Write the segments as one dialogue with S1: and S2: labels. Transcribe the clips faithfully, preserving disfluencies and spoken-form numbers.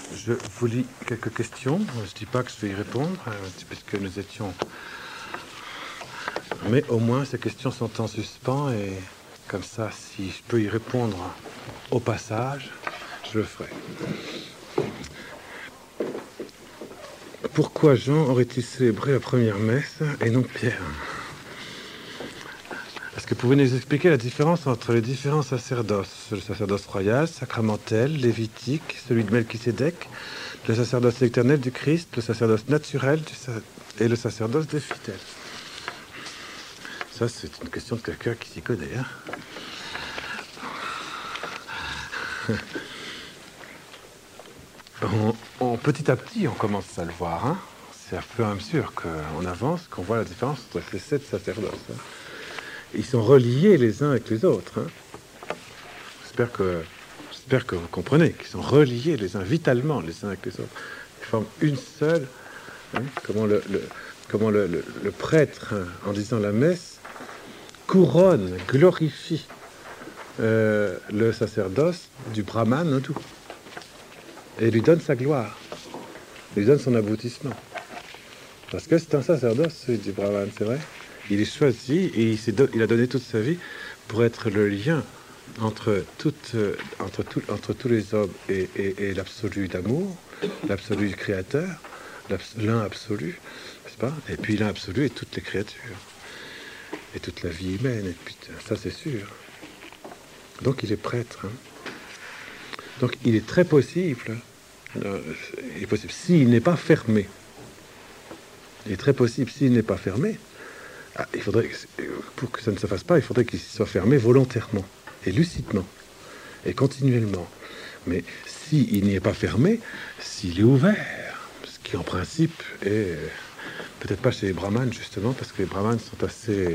S1: je vous lis quelques questions. Je ne dis pas que je vais y répondre, puisque nous étions... Mais au moins, ces questions sont en suspens, et comme ça, si je peux y répondre au passage, je le ferai. Pourquoi Jean aurait-il célébré la première messe et non Pierre? Est-ce que vous pouvez nous expliquer la différence entre les différents sacerdoces? Le sacerdoce royal, sacramentel, lévitique, celui de Melchisédek, le sacerdoce éternel du Christ, le sacerdoce naturel du sa... et le sacerdoce des fidèles. Ça, c'est une question de quelqu'un qui s'y connaît. Hein. on, on, petit à petit, on commence à le voir. Hein. C'est à fur et à mesure qu'on avance qu'on voit la différence entre ces sept sacerdoces. Hein. Ils sont reliés les uns avec les autres. Hein. J'espère que, j'espère que vous comprenez qu'ils sont reliés les uns vitalement les uns avec les autres. Ils forment une seule. Hein, comment le, le, comment le, le, le prêtre, hein, en disant la messe, couronne, glorifie euh, le sacerdoce du brahman hindou et lui donne sa gloire, lui donne son aboutissement. Parce que c'est un sacerdoce, celui du brahman, c'est vrai. Il est choisi et il, do- il a donné toute sa vie pour être le lien entre, toute, euh, entre, tout, entre tous les hommes et, et, et l'absolu d'amour, l'absolu du créateur, l'abs- l'un absolu, n'est-ce pas? Et puis l'un absolu et toutes les créatures. Et toute la vie humaine, et puis ça c'est sûr. Donc il est prêtre. Hein. Donc il est très possible, euh, il est possible, s'il n'est pas fermé, il est très possible, s'il n'est pas fermé, ah, il faudrait, pour que ça ne se fasse pas, il faudrait qu'il soit fermé volontairement, et lucidement, et continuellement. Mais s'il n'y est pas fermé, s'il est ouvert, ce qui en principe est... Peut-être pas chez les brahmanes, justement, parce que les brahmanes sont assez...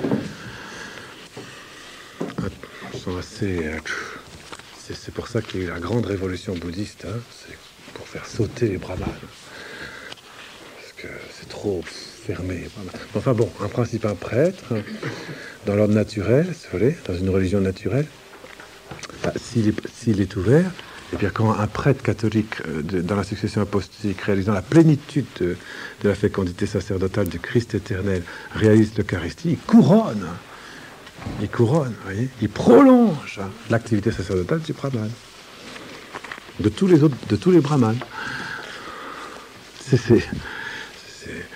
S1: sont assez... C'est, c'est pour ça qu'il y a eu la grande révolution bouddhiste, hein, c'est pour faire sauter les brahmanes. Parce que c'est trop fermé. Enfin bon, en principe, un prêtre, dans l'ordre naturel, si vous voulez, dans une religion naturelle, bah, s'il, est, s'il est ouvert, et bien quand un prêtre catholique euh, de, dans la succession apostolique réalisant la plénitude de, de la fécondité sacerdotale du Christ éternel réalise l'Eucharistie, il couronne, il couronne, vous voyez, il prolonge l'activité sacerdotale du brahman, de tous les autres, de tous les brahmanes. C'est, c'est, c'est...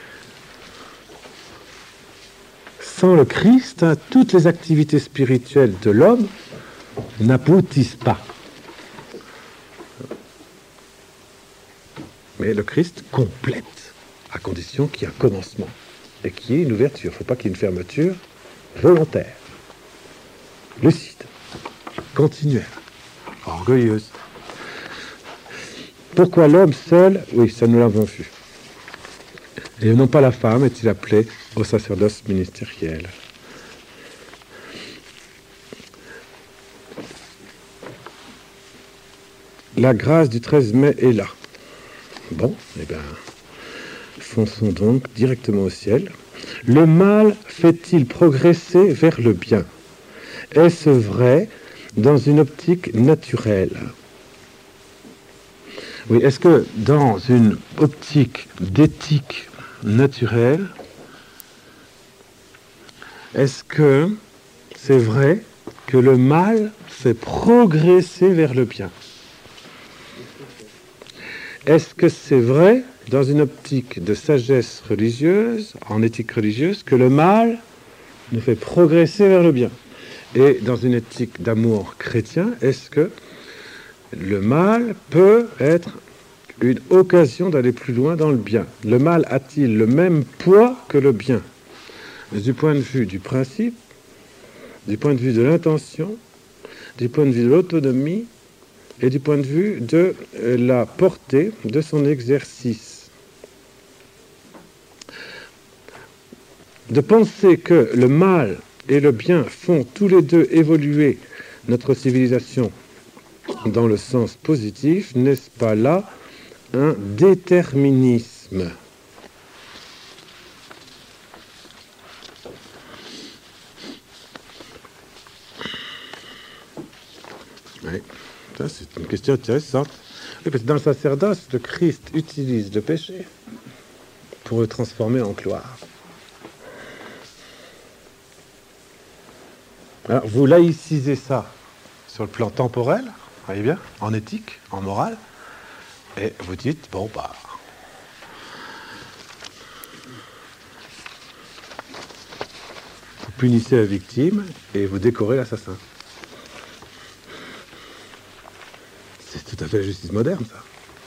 S1: Sans le Christ, hein, toutes les activités spirituelles de l'homme n'aboutissent pas. Mais le Christ complète, à condition qu'il y ait un commencement et qu'il y ait une ouverture. Il ne faut pas qu'il y ait une fermeture volontaire, lucide, continuelle, orgueilleuse. Pourquoi l'homme seul? Oui, ça nous l'avons vu. Et non pas la femme est-il appelée au sacerdoce ministériel. La grâce du treize mai est là. Bon, eh bien, fonçons donc directement au ciel. Le mal fait-il progresser vers le bien? Est-ce vrai dans une optique naturelle? Oui, est-ce que dans une optique d'éthique naturelle, est-ce que c'est vrai que le mal fait progresser vers le bien? Est-ce que c'est vrai, dans une optique de sagesse religieuse, en éthique religieuse, que le mal nous fait progresser vers le bien? Et dans une éthique d'amour chrétien, est-ce que le mal peut être une occasion d'aller plus loin dans le bien? Le mal a-t-il le même poids que le bien? Du point de vue du principe, du point de vue de l'intention, du point de vue de l'autonomie, et du point de vue de la portée de son exercice. De penser que le mal et le bien font tous les deux évoluer notre civilisation dans le sens positif, n'est-ce pas là un déterminisme? Oui. Ça, c'est une question intéressante. Oui, parce que dans le sacerdoce, le Christ utilise le péché pour le transformer en gloire. Alors, vous laïcisez ça sur le plan temporel, voyez bien, en éthique, en morale, et vous dites, bon, bah... vous punissez la victime et vous décorez l'assassin. C'est tout à fait la justice moderne, ça.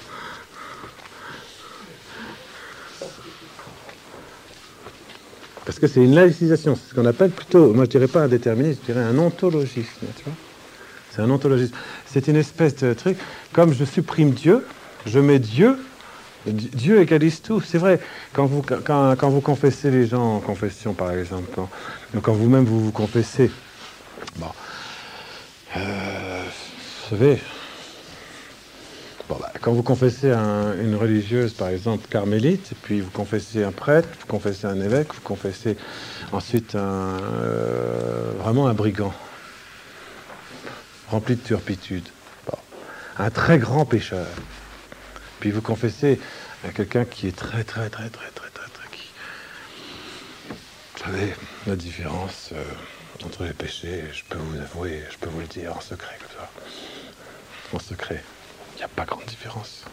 S1: Parce que c'est une laïcisation, c'est ce qu'on appelle plutôt, moi je dirais pas un déterminisme, je dirais un ontologisme, tu vois. C'est un ontologisme. C'est une espèce de truc, comme je supprime Dieu, je mets Dieu, Dieu égalise tout. C'est vrai, quand vous, quand, quand vous confessez les gens en confession, par exemple, quand, quand vous-même vous vous confessez, bon, euh, vous savez, bon, bah, quand vous confessez un, une religieuse, par exemple, carmélite, et puis vous confessez un prêtre, vous confessez un évêque, vous confessez ensuite un, euh, vraiment un brigand, rempli de turpitude, bon, un très grand pécheur. Puis vous confessez à quelqu'un qui est très, très, très, très, très, très, très, qui... Vous savez, la différence euh, entre les péchés, je peux vous avouer, je peux vous le dire en secret, comme ça. En secret, il n'y a pas grande différence.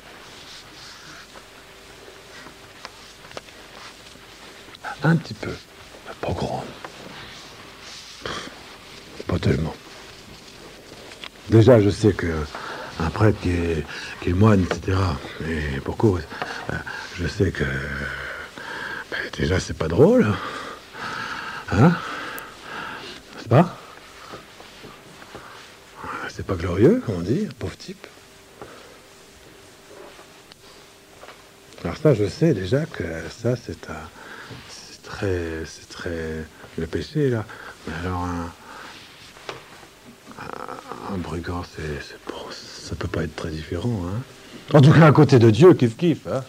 S1: Un petit peu, mais pas grande. Pas tellement. Déjà, je sais que un prêtre qui est, qui est moine, et cetera, et pour cause, je sais que ben, déjà c'est pas drôle, hein, c'est pas, c'est pas glorieux, comme on dit, pauvre type. Alors ça, je sais déjà que ça, c'est un, c'est très, c'est très, le péché là. Mais alors un, un, un brigand, c'est, c'est bon, ça peut pas être très différent, hein. En tout cas, à côté de Dieu, kiff kiff, hein.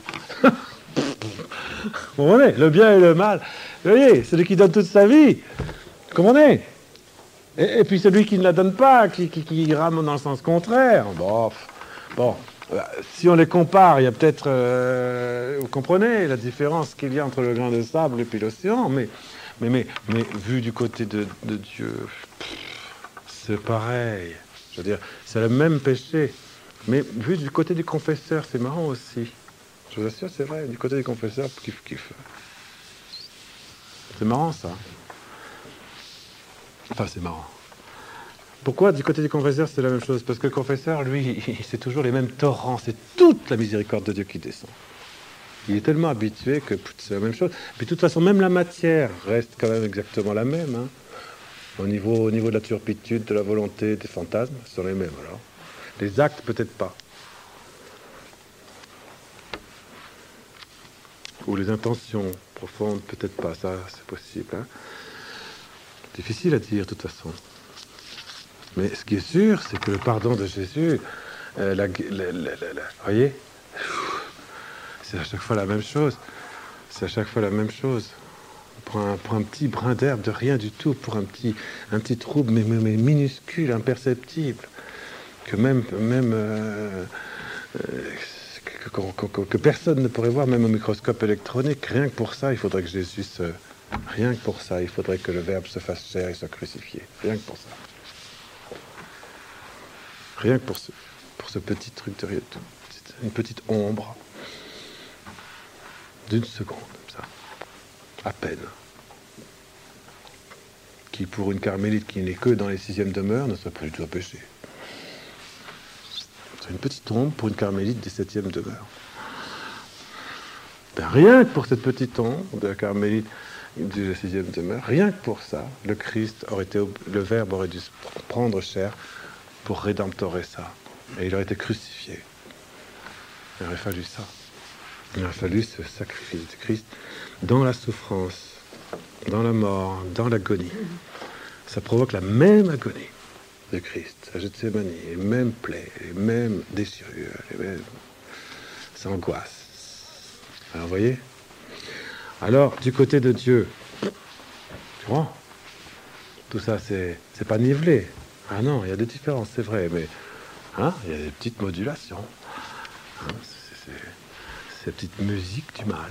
S1: Vous comprenez, le bien et le mal. Vous voyez, celui qui donne toute sa vie. Vous comprenez, et, et puis celui qui ne la donne pas, qui, qui, qui rame dans le sens contraire. Bon, bon. Si on les compare, il y a peut-être, euh, vous comprenez la différence qu'il y a entre le grain de sable et puis l'océan, mais, mais, mais, mais vu du côté de, de Dieu, c'est pareil. Je veux dire, c'est le même péché, mais vu du côté du confesseur, c'est marrant aussi. Je vous assure, c'est vrai, du côté du confesseur, kiff kiff. C'est marrant ça. Enfin, c'est marrant. Pourquoi du côté du confesseur c'est la même chose? Parce que le confesseur, lui, c'est toujours les mêmes torrents, c'est toute la miséricorde de Dieu qui descend. Il est tellement habitué que c'est la même chose. Puis de toute façon, même la matière reste quand même exactement la même. Hein. Au, niveau, au niveau de la turpitude, de la volonté, des fantasmes, ce sont les mêmes alors. Les actes, peut-être pas. Ou les intentions profondes, peut-être pas. Ça, c'est possible. Hein. Difficile à dire, de toute façon. Mais ce qui est sûr, c'est que le pardon de Jésus, euh, la, la, la, la, la, voyez, c'est à chaque fois la même chose. C'est à chaque fois la même chose. Pour un, pour un petit brin d'herbe de rien du tout, pour un petit, un petit trouble, mais, mais, mais minuscule, imperceptible, que même, même euh, euh, que, que, que, que personne ne pourrait voir, même au microscope électronique. Rien que pour ça, il faudrait que Jésus se... Rien que pour ça, il faudrait que le Verbe se fasse chair et soit crucifié. Rien que pour ça. Rien que pour ce, pour ce petit truc de rien, une petite ombre d'une seconde, comme ça, à peine, qui pour une carmélite qui n'est que dans les sixièmes demeures ne serait pas du tout un péché. C'est une petite ombre pour une carmélite des septièmes demeures. Ben, rien que pour cette petite ombre de la carmélite de la sixième demeure, rien que pour ça, le Christ aurait été, le Verbe aurait dû prendre chair pour rédemptorer ça. Et il aurait été crucifié. Il aurait fallu ça. Il aurait fallu ce sacrifice de Christ dans la souffrance, dans la mort, dans l'agonie. Ça provoque la même agonie de Christ, à Gethsémani, les mêmes plaies, les mêmes déchirures, les mêmes... Ça angoisse. Alors, vous voyez? Alors, du côté de Dieu, tu vois, tout ça, c'est, c'est pas nivelé. Ah non, il y a des différences, c'est vrai, mais hein, il y a des petites modulations. cette petite musique du mal.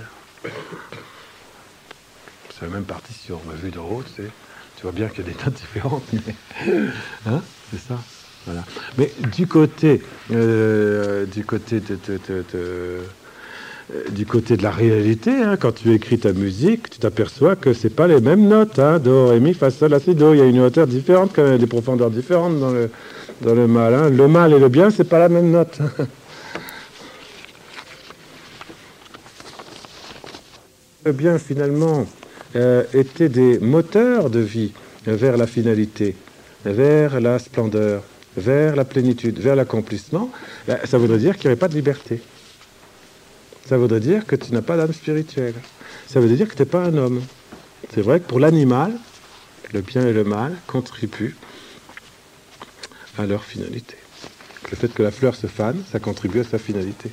S1: C'est la même partition, mais vu de haut, tu sais, tu vois bien qu'il y a des notes différentes, mais hein, c'est ça. Voilà. Mais du côté, euh, du côté de, de, de, de euh, du côté de la réalité, hein, quand tu écris ta musique, tu t'aperçois que c'est pas les mêmes notes. Hein, do, ré, mi, fa, sol, la, si, do. Il y a une hauteur différente, quand même, des profondeurs différentes dans le dans le mal. Hein. Le mal et le bien, c'est pas la même note. Le bien, finalement, euh, était des moteurs de vie vers la finalité, vers la splendeur, vers la plénitude, vers l'accomplissement. Ben, ça voudrait dire qu'il n'y aurait pas de liberté. Ça voudrait dire que tu n'as pas d'âme spirituelle. Ça veut dire que tu n'es pas un homme. C'est vrai que pour l'animal, le bien et le mal contribuent à leur finalité. Le fait que la fleur se fane, ça contribue à sa finalité.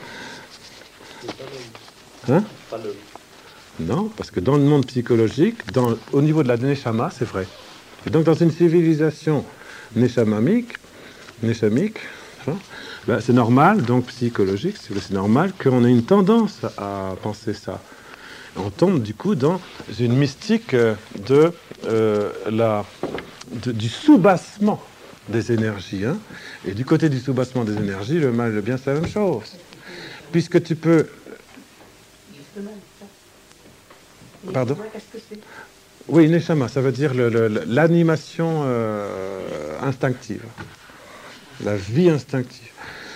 S1: Hein?
S2: Pas l'homme.
S1: Non, parce que dans le monde psychologique, dans, au niveau de la neshama, c'est vrai. Et donc dans une civilisation neshamamique, neshamique, hein, ben, c'est normal, donc psychologique, c'est normal qu'on ait une tendance à penser ça. On tombe du coup dans une mystique de, euh, la, de, du soubassement des énergies. Hein. Et du côté du soubassement des énergies, le mal et le bien, c'est la même chose. Puisque tu peux... Pardon? Oui, neshama, ça veut dire le, le, l'animation euh, instinctive, la vie instinctive.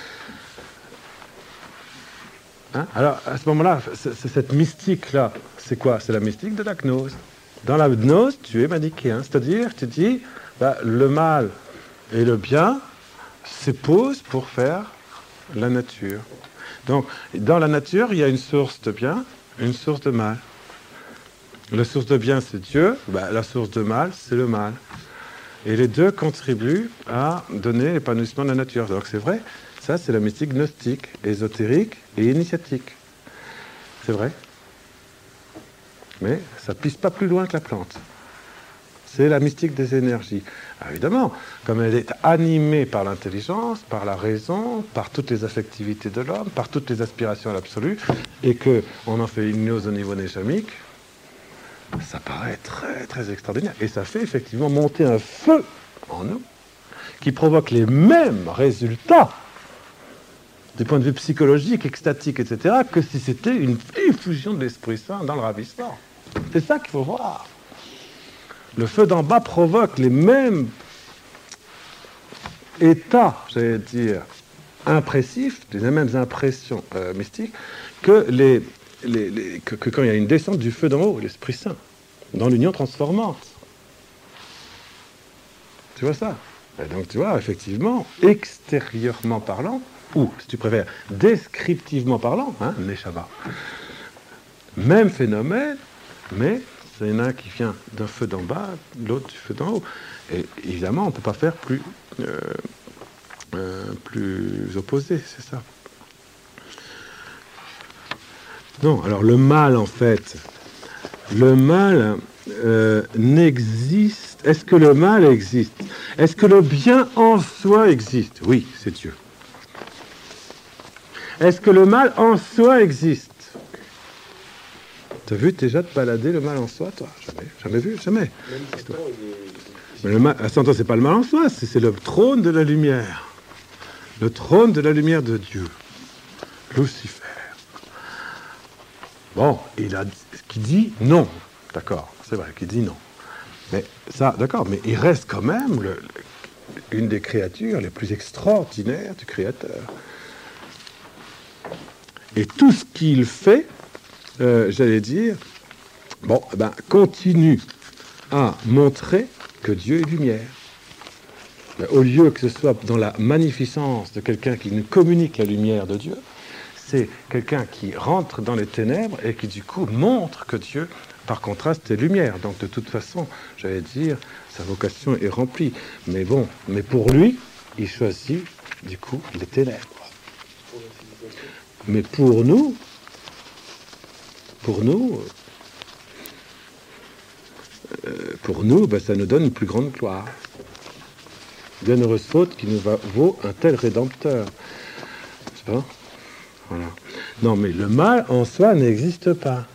S1: Hein? Alors, à ce moment-là, c'est, c'est cette mystique-là, c'est quoi? C'est la mystique de la gnose. Dans la gnose, tu es manichéen, c'est-à-dire, tu dis, bah, le mal et le bien s'opposent pour faire la nature. Donc, dans la nature, il y a une source de bien, une source de mal. La source de bien, c'est Dieu. Ben, la source de mal, c'est le mal. Et les deux contribuent à donner l'épanouissement de la nature. Donc c'est vrai, ça c'est la mystique gnostique, ésotérique et initiatique. C'est vrai. Mais ça ne pisse pas plus loin que la plante. C'est la mystique des énergies. Alors, évidemment, comme elle est animée par l'intelligence, par la raison, par toutes les affectivités de l'homme, par toutes les aspirations à l'absolu, et qu'on en fait une gnose au niveau néchamique, ça paraît très très extraordinaire. Et ça fait effectivement monter un feu en nous qui provoque les mêmes résultats du point de vue psychologique, extatique, et cetera, que si c'était une effusion de l'Esprit Saint dans le ravissement. C'est ça qu'il faut voir. Le feu d'en bas provoque les mêmes états, j'allais dire, impressifs, les mêmes impressions euh, mystiques, que, les, les, les, que, que quand il y a une descente du feu d'en haut, l'Esprit Saint, dans l'union transformante. Tu vois ça? Et donc tu vois, effectivement, extérieurement parlant, ou, si tu préfères, descriptivement parlant, hein, Neshama, même phénomène, mais c'est un qui vient d'un feu d'en bas, l'autre du feu d'en haut. Et évidemment, on ne peut pas faire plus, euh, euh, plus opposé, c'est ça. Non, alors le mal, en fait, le mal euh, n'existe. Est-ce que le mal existe? Est-ce que le bien en soi existe? Oui, c'est Dieu. Est-ce que le mal en soi existe? T'as vu déjà te balader le mal en soi, toi? Jamais, jamais vu, jamais. Mais le mal, attends, c'est pas le mal en soi, c'est, c'est le trône de la lumière. Le trône de la lumière de Dieu. Lucifer. Bon, il a qui dit non. D'accord, c'est vrai, qui dit non. Mais ça, d'accord, mais il reste quand même le, le, une des créatures les plus extraordinaires du Créateur. Et tout ce qu'il fait, euh, j'allais dire, bon, ben, continue à montrer que Dieu est lumière. Ben, au lieu que ce soit dans la magnificence de quelqu'un qui nous communique la lumière de Dieu, c'est quelqu'un qui rentre dans les ténèbres et qui du coup montre que Dieu, par contraste, est lumière. Donc de toute façon, j'allais dire, sa vocation est remplie. Mais bon, mais pour lui, il choisit du coup les ténèbres. Mais pour nous, pour nous, euh, pour nous, ben, ça nous donne une plus grande gloire. Bienheureuse faute qui nous va, vaut un tel rédempteur. C'est pas ? Voilà. Non, mais le mal en soi n'existe pas.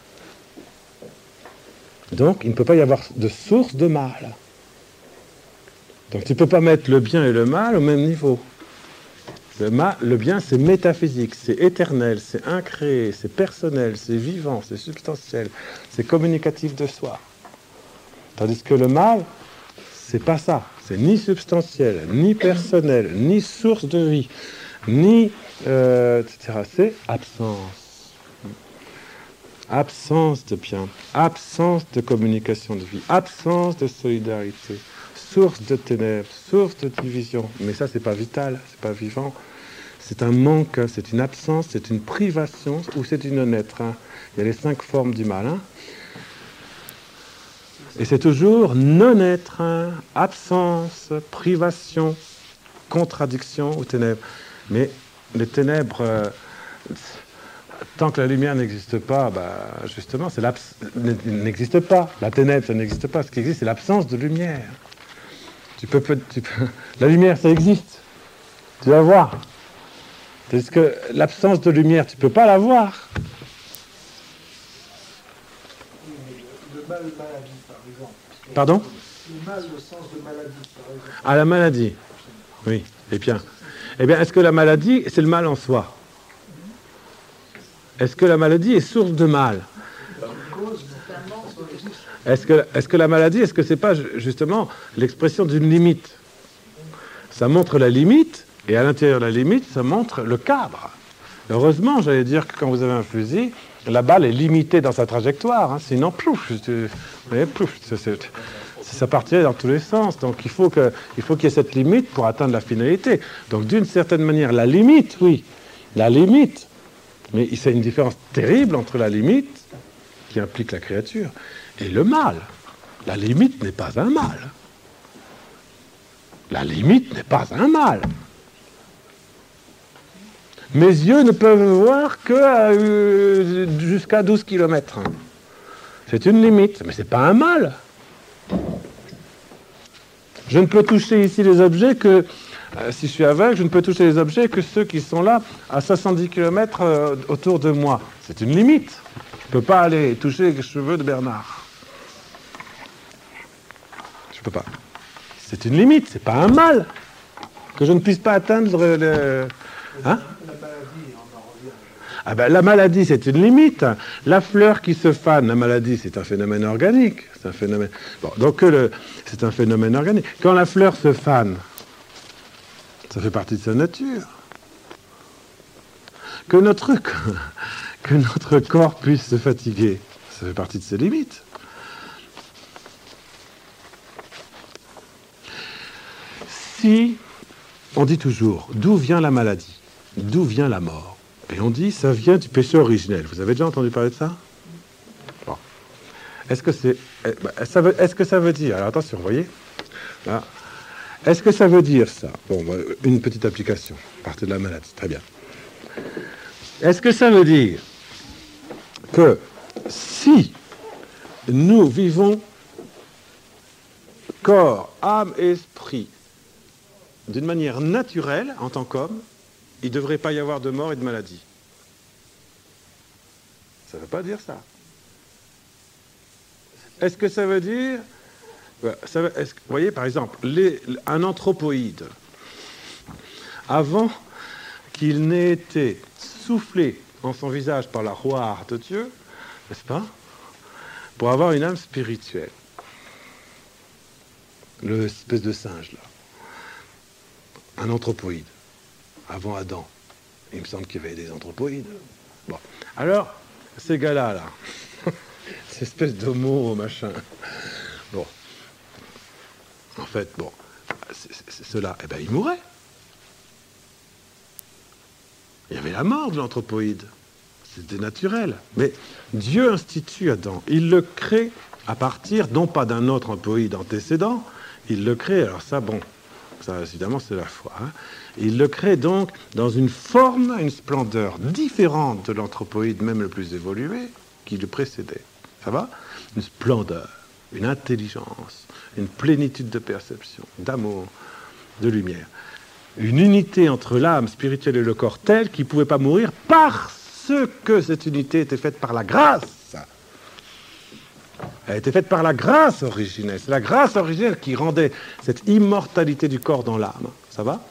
S1: Donc, il ne peut pas y avoir de source de mal. Donc, tu ne peux pas mettre le bien et le mal au même niveau. Le, mal, le bien, c'est métaphysique, c'est éternel, c'est incréé, c'est personnel, c'est vivant, c'est substantiel, c'est communicatif de soi. Tandis que le mal, c'est pas ça. C'est ni substantiel, ni personnel, ni source de vie, ni... Euh, et cetera. C'est absence. Absence de bien, absence de communication de vie, absence de solidarité, source de ténèbres, source de division. Mais ça, c'est pas vital, c'est pas vivant. C'est un manque, c'est une absence, c'est une privation ou c'est une non-être. Hein. Il y a les cinq formes du mal. Hein. Et c'est toujours non-être, hein, absence, privation, contradiction ou ténèbres. Mais les ténèbres, euh, tant que la lumière n'existe pas, bah, justement, c'est l'abs- n'existe pas. La ténèbre, ça n'existe pas. Ce qui existe, c'est l'absence de lumière. Tu peux, tu peux, la lumière, ça existe. Tu vas voir. Parce que l'absence de lumière, tu ne peux pas la voir.
S2: Le mal, maladie, par exemple.
S1: Pardon ?
S2: Le mal, le sens de maladie, par exemple.
S1: Ah, la maladie. Oui, eh bien. Eh bien, est-ce que la maladie, c'est le mal en soi ? Est-ce que la maladie est source de mal ? Est-ce que, est-ce que la maladie, est-ce que c'est pas justement l'expression d'une limite ? Ça montre la limite, et à l'intérieur de la limite, ça montre le cadre. Heureusement, j'allais dire que quand vous avez un fusil, la balle est limitée dans sa trajectoire, hein, sinon, plouf, vous voyez, plouf, c'est, c'est, ça partirait dans tous les sens. Donc il faut, que, il faut qu'il y ait cette limite pour atteindre la finalité. Donc d'une certaine manière, la limite, oui, la limite, mais il y a une différence terrible entre la limite, qui implique la créature, et le mal. La limite n'est pas un mal. La limite n'est pas un mal. Mes yeux ne peuvent voir que euh, jusqu'à douze kilomètres. C'est une limite, mais ce n'est pas un mal. Je ne peux toucher ici les objets que, euh, si je suis aveugle, je ne peux toucher les objets que ceux qui sont là à soixante-dix kilomètres euh, autour de moi. C'est une limite. Je ne peux pas aller toucher les cheveux de Bernard. Je ne peux pas. C'est une limite, c'est pas un mal. Que je ne puisse pas atteindre le... Hein ? Ah ben, la maladie, c'est une limite. La fleur qui se fane, la maladie, c'est un phénomène organique. C'est un phénomène... Bon, donc le... c'est un phénomène organique. Quand la fleur se fane, ça fait partie de sa nature. Que notre, que notre corps puisse se fatiguer, ça fait partie de ses limites. Si, on dit toujours, d'où vient la maladie ? D'où vient la mort ? Et on dit, ça vient du péché originel. Vous avez déjà entendu parler de ça ? Bon. Est-ce que c'est, ça veut, est-ce que ça veut dire, alors attention, vous voyez, là, est-ce que ça veut dire ça ? Bon, une petite application, à partir de la maladie, très bien. Est-ce que ça veut dire que si nous vivons corps, âme et esprit d'une manière naturelle, en tant qu'homme, il ne devrait pas y avoir de mort et de maladie. Ça ne veut pas dire ça. Est-ce que ça veut dire... Ça veut, est-ce, vous voyez, par exemple, les, un anthropoïde, avant qu'il n'ait été soufflé en son visage par la roire de Dieu, n'est-ce pas, pour avoir une âme spirituelle, l'espèce de singe, là, un anthropoïde, avant Adam. Il me semble qu'il y avait des anthropoïdes. Bon. Alors, ces gars-là, là, cette espèce d'homo, machin. Bon. En fait, bon, c'est, c'est, c'est ceux-là, eh ben, ils mouraient. Il y avait la mort de l'anthropoïde. C'était naturel. Mais Dieu institue Adam. Il le crée à partir, non pas d'un autre anthropoïde antécédent, il le crée, alors ça, bon, ça, évidemment, c'est la foi. Hein. Il le crée donc dans une forme, une splendeur différente de l'anthropoïde, même le plus évolué, qui le précédait. Ça va ? Une splendeur, une intelligence, une plénitude de perception, d'amour, de lumière. Une unité entre l'âme spirituelle et le corps telle qu'il ne pouvait pas mourir parce que cette unité était faite par la grâce. Elle a été faite par la grâce originelle. C'est la grâce originelle qui rendait cette immortalité du corps dans l'âme. Ça va?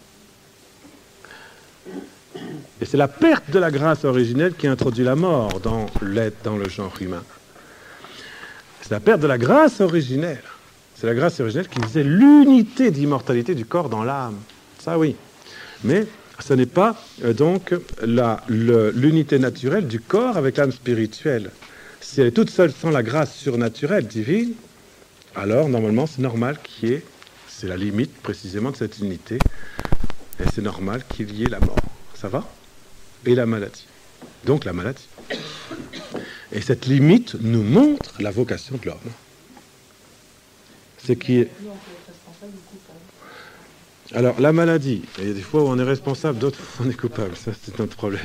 S1: Et c'est la perte de la grâce originelle qui introduit la mort dans l'être, dans le genre humain. C'est la perte de la grâce originelle. C'est la grâce originelle qui disait l'unité d'immortalité du corps dans l'âme. Ça, oui. Mais ce n'est pas euh, donc la, le, l'unité naturelle du corps avec l'âme spirituelle. Si elle est toute seule sans la grâce surnaturelle divine, alors normalement c'est normal qu'il y ait, c'est la limite précisément de cette unité, et c'est normal qu'il y ait la mort. Ça va? Et la maladie. Donc la maladie. Et cette limite nous montre la vocation de l'homme. C'est qui est... Alors la maladie, il y a des fois où on est responsable, d'autres fois on est coupable. Ça c'est notre problème.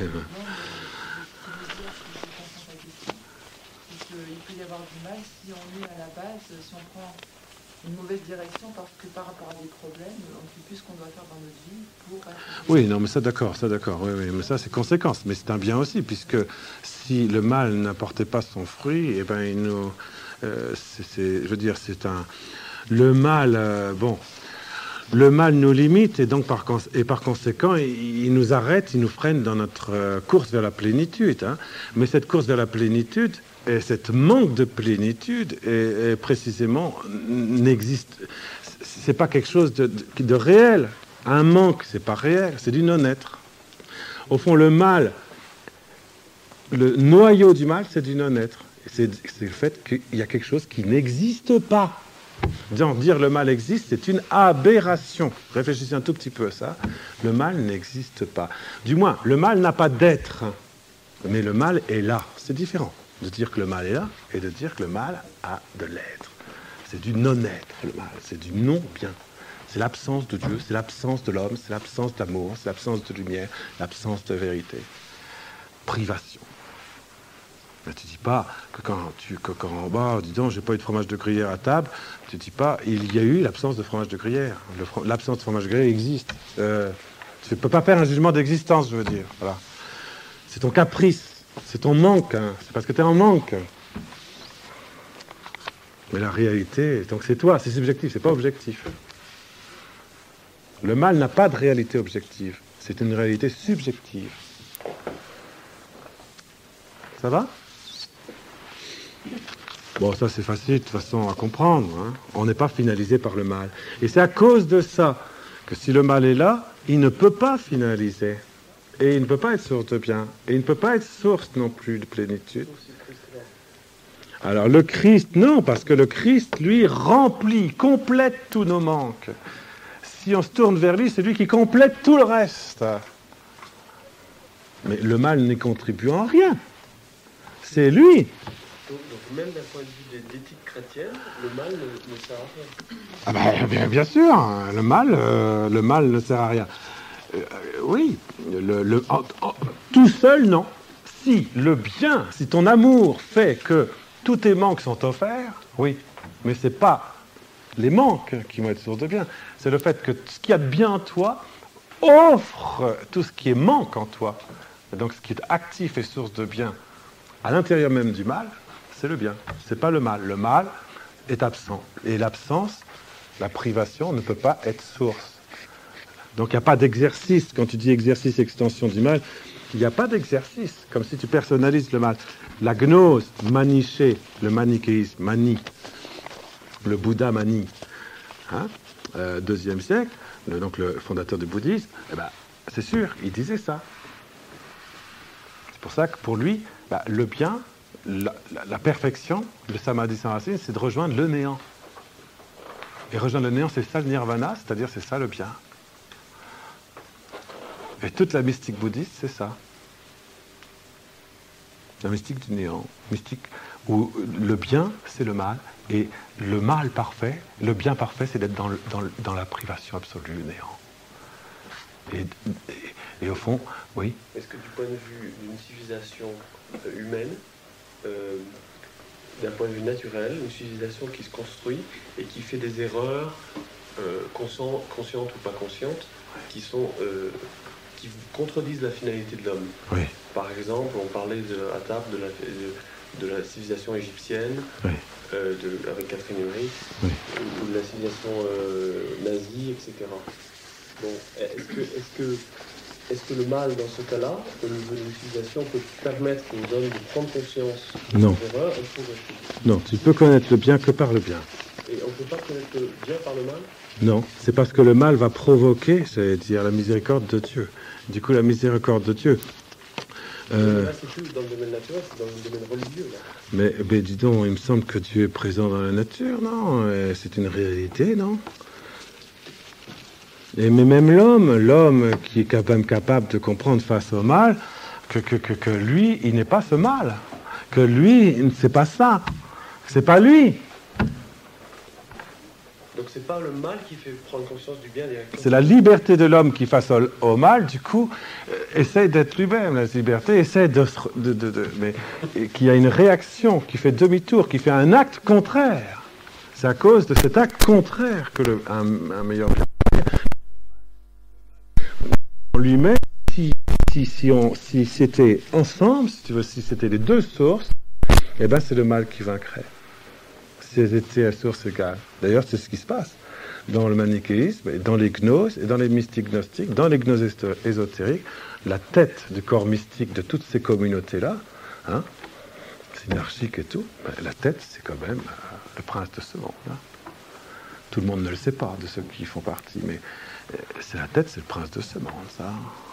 S3: Il peut y avoir du mal si on est à la base, si on prend une mauvaise direction parce que par rapport à des problèmes, on ne sait plus ce qu'on doit faire dans notre vie pour...
S1: Oui, non, mais ça d'accord, ça d'accord, oui, oui, mais ça c'est conséquence, mais c'est un bien aussi, puisque si le mal n'apportait pas son fruit, eh ben il nous... Euh, c'est, c'est, je veux dire, c'est un... Le mal, euh, bon... Le mal nous limite et donc par, cons- et par conséquent, il, il nous arrête, il nous freine dans notre euh, course vers la plénitude. Hein. Mais cette course vers la plénitude et cette manque de plénitude est, est précisément n'existe. C'est pas quelque chose de, de, de réel. Un manque, c'est pas réel, c'est du non-être. Au fond, le mal, le noyau du mal, c'est du non-être. C'est, c'est le fait qu'il y a quelque chose qui n'existe pas. Dire le mal existe, c'est une aberration. Réfléchissez un tout petit peu à ça. Le mal n'existe pas. Du moins, le mal n'a pas d'être. Mais le mal est là. C'est différent de dire que le mal est là et de dire que le mal a de l'être. C'est du non-être, le mal. C'est du non-bien. C'est l'absence de Dieu, c'est l'absence de l'homme, c'est l'absence d'amour, c'est l'absence de lumière, l'absence de vérité. Privation. Mais tu dis pas que quand tu que quand en bas, dis donc, j'ai pas eu de fromage de gruyère à table, tu dis pas il y a eu l'absence de fromage de gruyère. Le, l'absence de fromage de gruyère existe. Euh, tu peux pas faire un jugement d'existence, je veux dire. Voilà. C'est ton caprice, c'est ton manque, hein. C'est parce que tu es en manque. Mais la réalité, donc c'est toi, c'est subjectif, c'est pas objectif. Le mal n'a pas de réalité objective, c'est une réalité subjective. Ça va ? Bon, ça c'est facile de toute façon à comprendre. Hein. On n'est pas finalisé par le mal. Et c'est à cause de ça que si le mal est là, il ne peut pas finaliser. Et il ne peut pas être source de bien. Et il ne peut pas être source non plus de plénitude. Alors le Christ, non, parce que le Christ, lui, remplit, complète tous nos manques. Si on se tourne vers lui, c'est lui qui complète tout le reste. Mais le mal n'y contribue en rien. C'est lui.
S4: Donc, donc même d'un point de vue de l'éthique chrétienne, le mal ne, ne sert à rien.
S1: Ah ben, bien, bien sûr, hein, le mal, euh, le mal ne sert à rien. Euh, oui, le, le, en, en, tout seul, non. Si le bien, si ton amour fait que tous tes manques sont offerts, oui, mais c'est pas les manques qui vont être source de bien, c'est le fait que ce qu'il y a de bien en toi offre tout ce qui est manque en toi. Et donc ce qui est actif et source de bien à l'intérieur même du mal, c'est le bien, c'est pas le mal. Le mal est absent. Et l'absence, la privation, ne peut pas être source. Donc il n'y a pas d'exercice. Quand tu dis exercice, extension du mal, il n'y a pas d'exercice, comme si tu personnalises le mal. La gnose manichée, le manichéisme, mani, le Bouddha mani, hein, euh, deuxième siècle, le, donc le fondateur du bouddhisme, eh ben, c'est sûr, il disait ça. C'est pour ça que pour lui, bah, le bien, la, la, la perfection, le samadhi sans racine, c'est de rejoindre le néant. Et rejoindre le néant, c'est ça le nirvana, c'est-à-dire c'est ça le bien. Et toute la mystique bouddhiste, c'est ça. La mystique du néant, mystique où le bien, c'est le mal, et le mal parfait, le bien parfait, c'est d'être dans, le, dans, le, dans la privation absolue, le néant. Et, et, et au fond, oui.
S4: Est-ce que du point de vue d'une civilisation humaine, euh, d'un point de vue naturel, une civilisation qui se construit et qui fait des erreurs euh, conscientes, conscientes ou pas conscientes, qui sont... Euh, qui contredisent la finalité de l'homme.
S1: Oui.
S4: par exemple, on parlait de, à table de la, de, de la civilisation égyptienne,
S1: Oui.
S4: euh, de, avec Catherine Emmerich,
S1: Oui.
S4: ou de la civilisation euh, nazie, et cetera. Bon, est-ce que, est-ce que, est-ce que le mal, dans ce cas-là, au niveau de l'utilisation, peut permettre aux hommes de prendre conscience de
S1: Non.
S4: leurs erreurs et de progresser?
S1: Non, tu peux connaître le bien que par le bien.
S4: Et on ne peut pas connaître le bien par le mal?
S1: Non, c'est parce que le mal va provoquer, c'est-à-dire la miséricorde de Dieu. Du coup, la miséricorde de Dieu. Euh,
S4: Là, c'est plus dans le domaine naturel, c'est dans le domaine religieux. Là.
S1: mais, mais dis donc, il me semble que Dieu est présent dans la nature, non? Et c'est une réalité, non? Et mais même l'homme, l'homme qui est quand même capable de comprendre face au mal, que, que, que, que lui, il n'est pas ce mal. Que lui, c'est pas ça. C'est pas lui.
S4: Donc c'est pas le mal qui fait prendre conscience du bien directement.
S1: C'est la liberté de l'homme qui face au, au mal, du coup, euh, essaie d'être lui-même. La liberté essaie de, de, de, de mais qui a une réaction, qui fait demi-tour, qui fait un acte contraire. C'est à cause de cet acte contraire que le, un, un meilleur en lui-même. Si, si, si, on, si c'était ensemble, si tu veux, si c'était les deux sources, eh ben c'est le mal qui vaincrait. Si elles étaient à source égale. D'ailleurs, c'est ce qui se passe dans le manichéisme, dans les gnoses, et dans les mystiques gnostiques, dans les gnoses ésotériques. La tête du corps mystique de toutes ces communautés-là, hein, synarchiques et tout, ben, la tête, c'est quand même euh, le prince de ce monde. Hein. Tout le monde ne le sait pas, de ceux qui font partie, mais euh, c'est la tête, c'est le prince de ce monde, ça.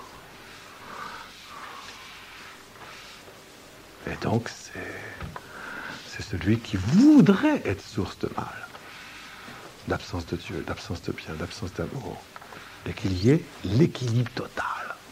S1: Et donc, c'est... c'est celui qui voudrait être source de mal, d'absence de Dieu, d'absence de bien, d'absence d'amour, et qu'il y ait l'équilibre total.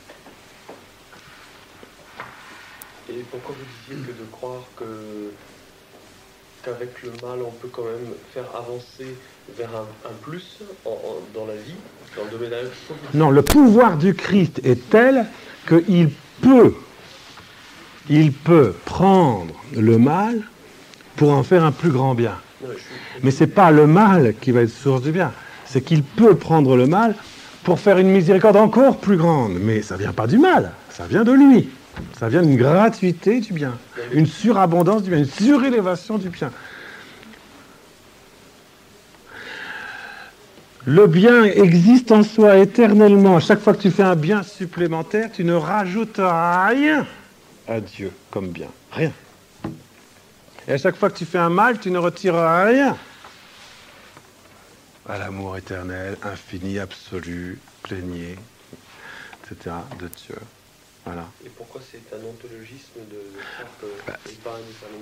S4: Et pourquoi vous disiez que de croire que qu'avec le mal, on peut quand même faire avancer vers un, un plus en, en, dans la vie, dans le domaine agricole?
S1: Non, le pouvoir du Christ est tel qu'il peut, il peut prendre le mal pour en faire un plus grand bien.
S4: Non, je suis...
S1: Mais c'est pas le mal qui va être source du bien, c'est qu'il peut prendre le mal pour faire une miséricorde encore plus grande. Mais ça vient pas du mal, ça vient de lui. Ça vient d'une gratuité du bien, une surabondance du bien, une surélévation du bien. Le bien existe en soi éternellement. À chaque fois que tu fais un bien supplémentaire, tu ne rajoutes rien à Dieu comme bien. Rien. Et à chaque fois que tu fais un mal, tu ne retires rien à l'amour éternel, infini, absolu, plénier, et cetera de Dieu. Voilà.
S4: Et pourquoi c'est un ontologisme de, de croire que bah, c'est pas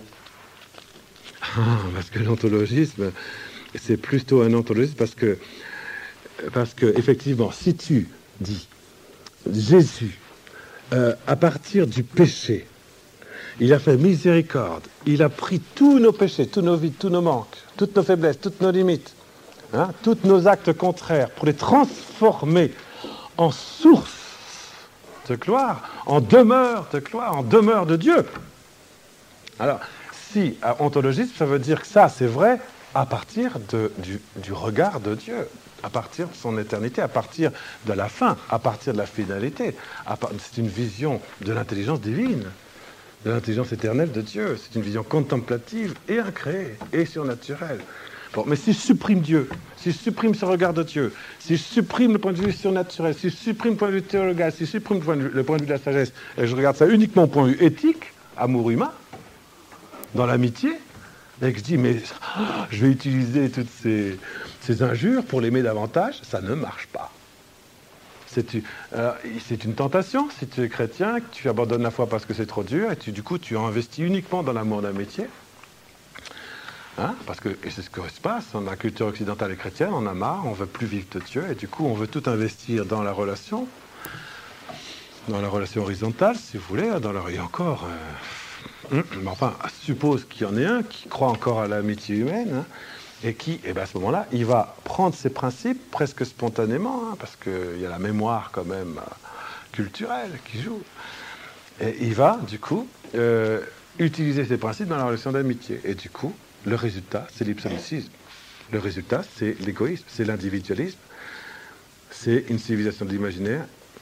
S4: un éternalisme?
S1: Ah, parce que l'ontologisme, c'est plutôt un ontologisme parce que, parce que effectivement, si tu dis Jésus, euh, à partir du péché, il a fait miséricorde, il a pris tous nos péchés, tous nos vides, tous nos manques, toutes nos faiblesses, toutes nos limites, hein, tous nos actes contraires, pour les transformer en source de gloire, en demeure de gloire, en demeure de Dieu. Alors, si ontologisme, ça veut dire que ça, c'est vrai à partir de, du, du regard de Dieu, à partir de son éternité, à partir de la fin, à partir de la finalité. Part... C'est une vision de l'intelligence divine, de l'intelligence éternelle de Dieu. C'est une vision contemplative et incréée et surnaturelle. Bon, mais si je supprime Dieu, si je supprime ce regard de Dieu, si je supprime le point de vue surnaturel, si je supprime le point de vue théologal, si je supprime le point de vue, le point de, vue de la sagesse, et je regarde ça uniquement au point de vue éthique, amour humain, dans l'amitié, et que je dis, mais oh, je vais utiliser toutes ces, ces injures pour l'aimer davantage, ça ne marche pas. C'est, euh, c'est une tentation, si tu es chrétien, que tu abandonnes la foi parce que c'est trop dur, et tu, du coup tu investis uniquement dans l'amour d'amitié. Hein, parce que, et c'est ce qui se passe, dans la culture occidentale et chrétienne, on a marre, on veut plus vivre de Dieu, et du coup on veut tout investir dans la relation, dans la relation horizontale, si vous voulez, dans leur, et encore, euh, mais enfin, suppose qu'il y en ait un qui croit encore à l'amitié humaine, hein, et qui, et ben à ce moment-là, il va prendre ses principes presque spontanément, hein, parce qu'il y a la mémoire quand même euh, culturelle qui joue, et il va, du coup, euh, utiliser ses principes dans la relation d'amitié, et du coup, le résultat, c'est l'hypsonicisme. Le résultat, c'est l'égoïsme, c'est l'individualisme. C'est une civilisation de l'imaginaire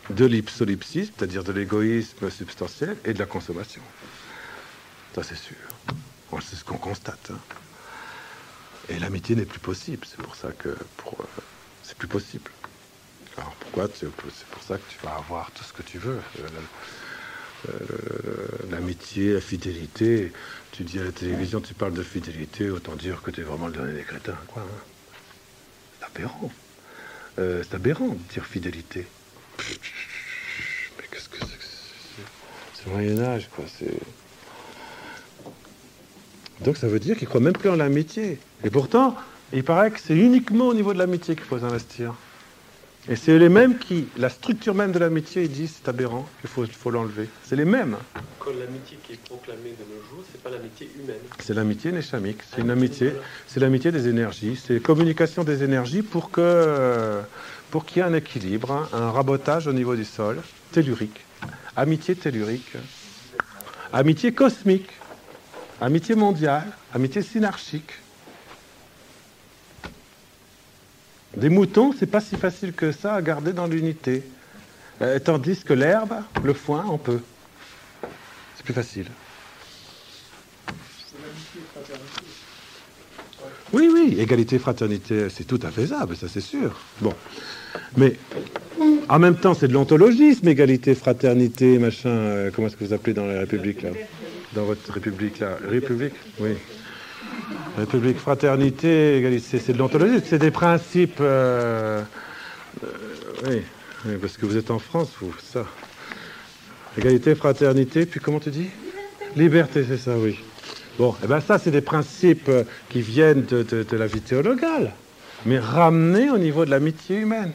S1: de l'ipsolipsisme, c'est-à-dire de l'égoïsme substantiel, et de la consommation. Ça, c'est sûr. Bon, c'est ce qu'on constate. Hein. Et l'amitié n'est plus possible. C'est pour ça que pour, euh, c'est plus possible. Alors pourquoi? C'est pour ça que tu vas avoir tout ce que tu veux. Euh, euh, l'amitié, la fidélité. Tu dis à la télévision, tu parles de fidélité, autant dire que tu es vraiment le dernier des crétins. Quoi, hein. C'est aberrant. Euh, c'est aberrant de dire fidélité. Mais qu'est-ce que c'est que c'est? C'est le Moyen-Âge, quoi. C'est... Donc ça veut dire qu'ils ne croient même plus en l'amitié. Et pourtant, il paraît que c'est uniquement au niveau de l'amitié qu'il faut investir. Et c'est les mêmes qui, la structure même de l'amitié, ils disent c'est aberrant, il faut, faut l'enlever. C'est les mêmes.
S4: Quand l'amitié qui est proclamée de nos jours, c'est pas l'amitié humaine.
S1: C'est l'amitié néchamique. C'est une amitié, c'est l'amitié des énergies. C'est communication des énergies pour que, pour qu'il y ait un équilibre, hein, un rabotage au niveau du sol, tellurique. Amitié tellurique. Amitié cosmique. Amitié mondiale. Amitié synarchique. Des moutons, c'est pas si facile que ça à garder dans l'unité. Euh, tandis que l'herbe, le foin, on peut. C'est plus facile.
S2: C'est l'amitié et fraternité.
S1: Oui, oui, égalité, fraternité, c'est tout à fait ça, ça c'est sûr. Bon. Mais en même temps, c'est de l'ontologisme, égalité, fraternité, machin. Euh, comment est-ce que vous appelez dans la République, là? Dans votre République, là? République? Oui. République, fraternité, égalité, c'est de l'ontologie, c'est des principes. Euh, euh, oui, oui, parce que vous êtes en France, vous, ça. Égalité, fraternité, puis comment tu dis? Liberté, Liberté c'est ça, oui. Bon, et eh ben ça, c'est des principes qui viennent de, de, de la vie théologale, mais ramenés au niveau de l'amitié humaine.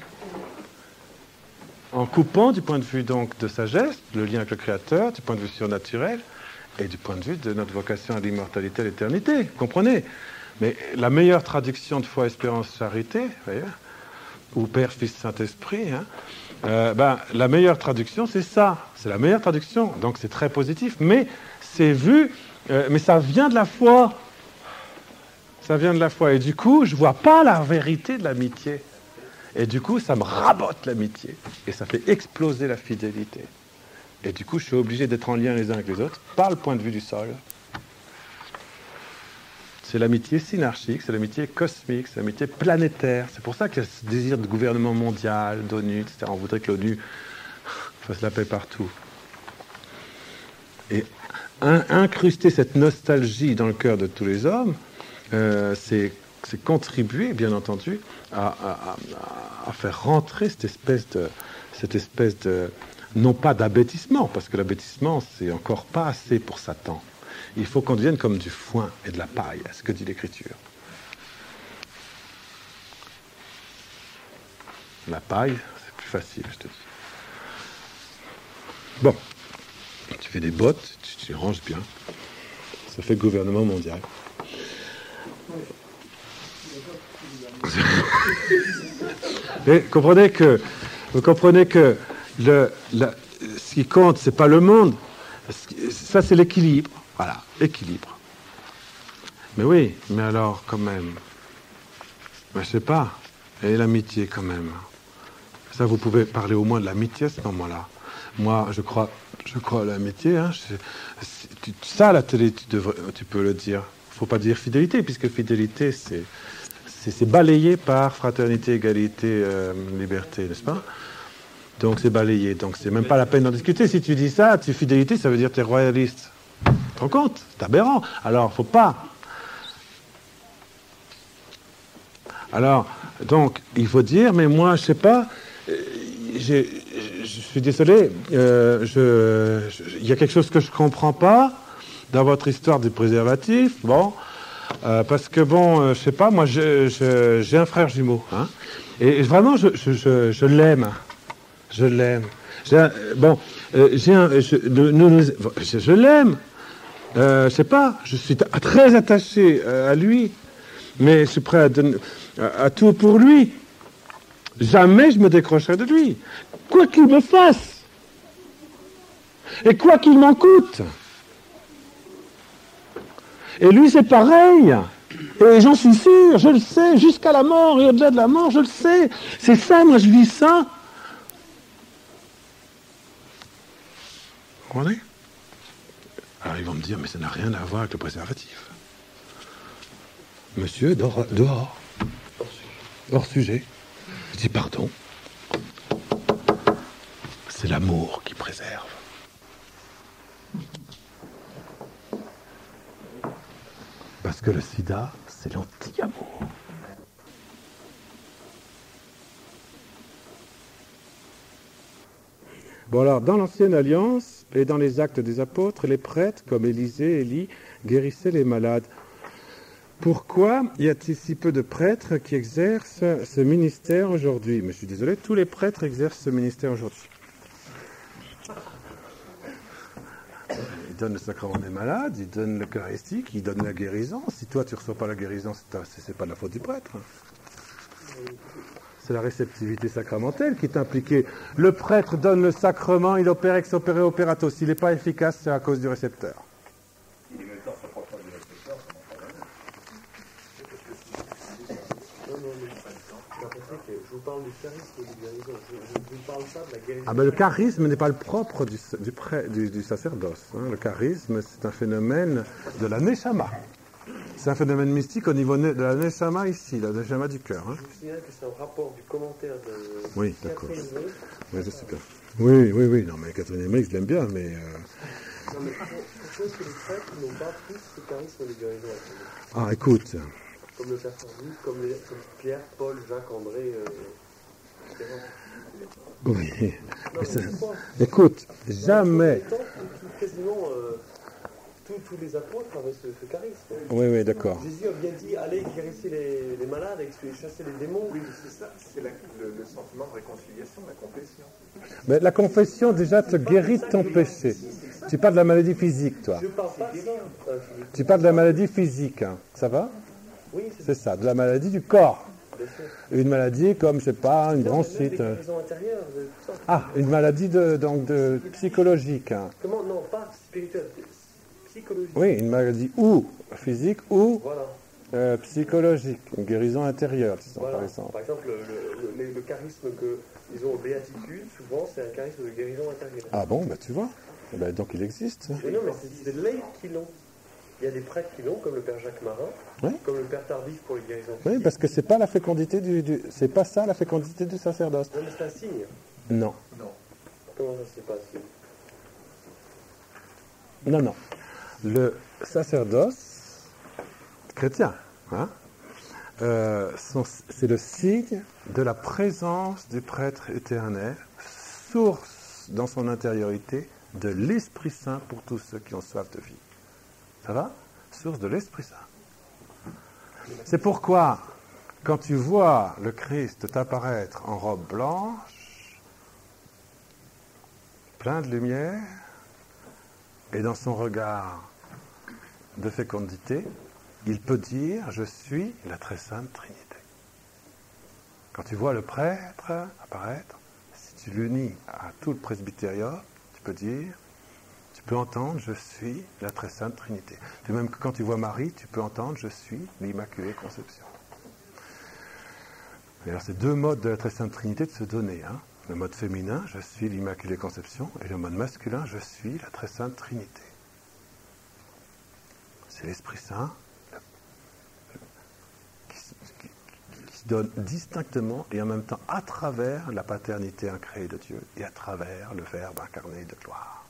S1: En coupant du point de vue donc de sagesse, le lien avec le Créateur, du point de vue surnaturel, et du point de vue de notre vocation à l'immortalité, à l'éternité, vous comprenez? Mais la meilleure traduction de foi, espérance, charité, voyez, ou Père, Fils, Saint-Esprit, hein, euh, ben, la meilleure traduction, c'est ça. C'est la meilleure traduction. Donc c'est très positif, mais c'est vu, euh, mais ça vient de la foi. Ça vient de la foi. Et du coup, je ne vois pas la vérité de l'amitié. Et du coup, ça me rabote l'amitié. Et ça fait exploser la fidélité. Et du coup, je suis obligé d'être en lien les uns avec les autres par le point de vue du sol. C'est l'amitié synarchique, c'est l'amitié cosmique, c'est l'amitié planétaire. C'est pour ça qu'il y a ce désir de gouvernement mondial, d'ONU, et cetera. On voudrait que l'ONU fasse la paix partout. Et in- incruster cette nostalgie dans le cœur de tous les hommes, euh, c'est, c'est contribuer, bien entendu, à, à, à, à faire rentrer cette espèce de... Cette espèce de non pas d'abêtissement, parce que l'abêtissement, c'est encore pas assez pour Satan. Il faut qu'on devienne comme du foin et de la paille, c'est ce que dit l'Écriture. La paille, c'est plus facile, je te dis. Bon, tu fais des bottes, tu, tu les ranges bien. Ça fait le gouvernement mondial. Et comprenez que, vous comprenez que Le, la, ce qui compte, c'est pas le monde. Ça, c'est l'équilibre. Voilà, équilibre. Mais oui, mais alors, quand même. Mais je sais pas. Et l'amitié, quand même. Ça, vous pouvez parler au moins de l'amitié à ce moment-là. Moi, je crois, je crois à l'amitié. Hein. Je, tu, ça, à la télé, tu, devrais, tu peux le dire. Il ne faut pas dire fidélité, puisque fidélité, c'est, c'est, c'est balayé par fraternité, égalité, euh, liberté, n'est-ce pas? Donc c'est balayé, donc c'est même pas la peine d'en discuter. Si tu dis ça, tu fidélité, ça veut dire que tu es royaliste. Tu te rends compte? C'est aberrant. Alors, faut pas. Alors, donc, il faut dire, mais moi, je sais pas, j'ai, je suis désolé, euh, je, je, il y a quelque chose que je comprends pas dans votre histoire du préservatif, bon, euh, parce que bon, euh, je sais pas, moi, je, je, j'ai un frère jumeau, hein, et, et vraiment, je, je, je, je l'aime. Je l'aime. J'ai un, bon, euh, j'ai un, je, nous, nous, je, je l'aime. Euh, je sais pas. Je suis t- très attaché euh, à lui, mais je suis prêt à, donner, à, à tout pour lui. Jamais je me décrocherai de lui, quoi qu'il me fasse, et quoi qu'il m'en coûte. Et lui, c'est pareil. Et j'en suis sûr. Je le sais. Jusqu'à la mort et au-delà de la mort, je le sais. C'est ça. Moi, je vis ça. comprenez? Alors ils vont me dire, mais ça n'a rien à voir avec le préservatif. Monsieur, dehors, dehors. Hors sujet. Je dis pardon. C'est l'amour qui préserve. Parce que le sida, c'est l'anti-amour. Bon alors, dans l'Ancienne Alliance et dans les Actes des Apôtres, les prêtres, comme Élisée, Élie, guérissaient les malades. Pourquoi y a-t-il si peu de prêtres qui exercent ce ministère aujourd'hui? Mais je suis désolé, tous les prêtres exercent ce ministère aujourd'hui. Ils donnent le sacrement des malades, ils donnent l'eucharistique, ils donnent la guérison. Si toi tu ne reçois pas la guérison, c'est, c'est pas de la faute du prêtre. C'est la réceptivité sacramentelle qui est impliquée. Le prêtre donne le sacrement, il opère ex opere operato. S'il n'est pas efficace, c'est à cause du récepteur.
S2: Il est même temps, ça prend pas du récepteur, ça m'en parle.
S4: Non, non, mais j'ai l'impression que je vous parle du charisme de guérison. Je ne vous parle pas de la guérison.
S1: Ah ben, le charisme n'est pas le propre du, du, pré, du, du sacerdoce. Hein. Le charisme, c'est un phénomène de la neshama. C'est un phénomène mystique au niveau de la neshama ici, la neshama du cœur. Hein.
S4: Je vous signale que c'est un rapport du commentaire de
S1: oui, d'accord.
S4: Catherine Emmerich.
S1: Oui, je sais bien. Oui, oui, oui. Non, mais Catherine Emmerich, je l'aime bien, mais... Euh...
S4: Non, mais pourquoi est-ce que les prêtres n'ont pas plus ce charisme de guérison?
S1: Ah, écoute...
S4: Comme le Père Sardi, comme, les, comme Pierre, Paul, Jacques, André, euh, et cetera.
S1: Oui.
S4: Non,
S1: Ça...
S4: mais
S1: Écoute, jamais...
S4: Temps, tout, quasiment euh, tous, tous les apôtres avaient ce, ce charisme.
S1: Oui, oui, d'accord.
S4: Jésus a bien dit, allez guérissez les, les malades, chasser les démons.
S2: Oui, mais c'est ça, c'est la, le, le sentiment de réconciliation, la confession.
S1: Mais la confession, déjà, te guérit de ton péché. Tu parles de la maladie physique, toi.
S4: Je parle pas de ça. Euh,
S1: Tu parles de la maladie physique, hein. Ça va?
S4: Oui, c'est,
S1: c'est ça, de la maladie du corps.
S4: bien sûr.
S1: Une maladie comme, je sais pas, une
S4: Non,
S1: bronchite.
S4: mais même des guérisons intérieures, de tout ça.
S1: Ah, une maladie de, donc de psychologique. Hein.
S4: Comment? Non, pas spirituelle, psychologique.
S1: Oui, une maladie ou physique ou
S4: Voilà.
S1: euh, psychologique. Une guérison intérieure, disons,
S4: Voilà.
S1: par exemple.
S4: Par exemple, le, le, le, le charisme qu'ils ont aux béatitudes, souvent, c'est un charisme de guérison intérieure.
S1: Ah bon, bah tu vois. Eh ben, donc il existe.
S4: Mais non, mais c'est, c'est laïcs qui l'ont. Il y a des prêtres qui l'ont, comme le Père Jacques Marin,
S1: Oui.
S4: comme le Père Tardif pour les guérisons
S1: Oui,
S4: physiques.
S1: parce que c'est pas la fécondité du, du c'est pas ça la fécondité du sacerdoce.
S4: Non, mais c'est un signe.
S1: Non,
S2: Non.
S4: Comment ça se passe?
S1: non, non. Le sacerdoce chrétien, hein, euh, son- c'est le signe de la présence du prêtre éternel, source dans son intériorité de l'Esprit Saint pour tous ceux qui ont soif de vie. Ça va? Source de l'Esprit Saint. C'est pourquoi, quand tu vois le Christ t'apparaître en robe blanche, plein de lumière, et dans son regard de fécondité, il peut dire « Je suis la très sainte Trinité ». Quand tu vois le prêtre apparaître, si tu l'unis à tout le presbytérium, tu peux dire, tu peux entendre « Je suis la très sainte Trinité ». De même que quand tu vois Marie, tu peux entendre « Je suis l'Immaculée Conception ». Et alors c'est deux modes de la très sainte Trinité de se donner. Hein. Le mode féminin, « Je suis l'Immaculée Conception », et le mode masculin, « Je suis la très sainte Trinité ». C'est l'Esprit Saint qui se, qui, qui se donne distinctement et en même temps à travers la paternité incréée de Dieu et à travers le Verbe incarné de gloire.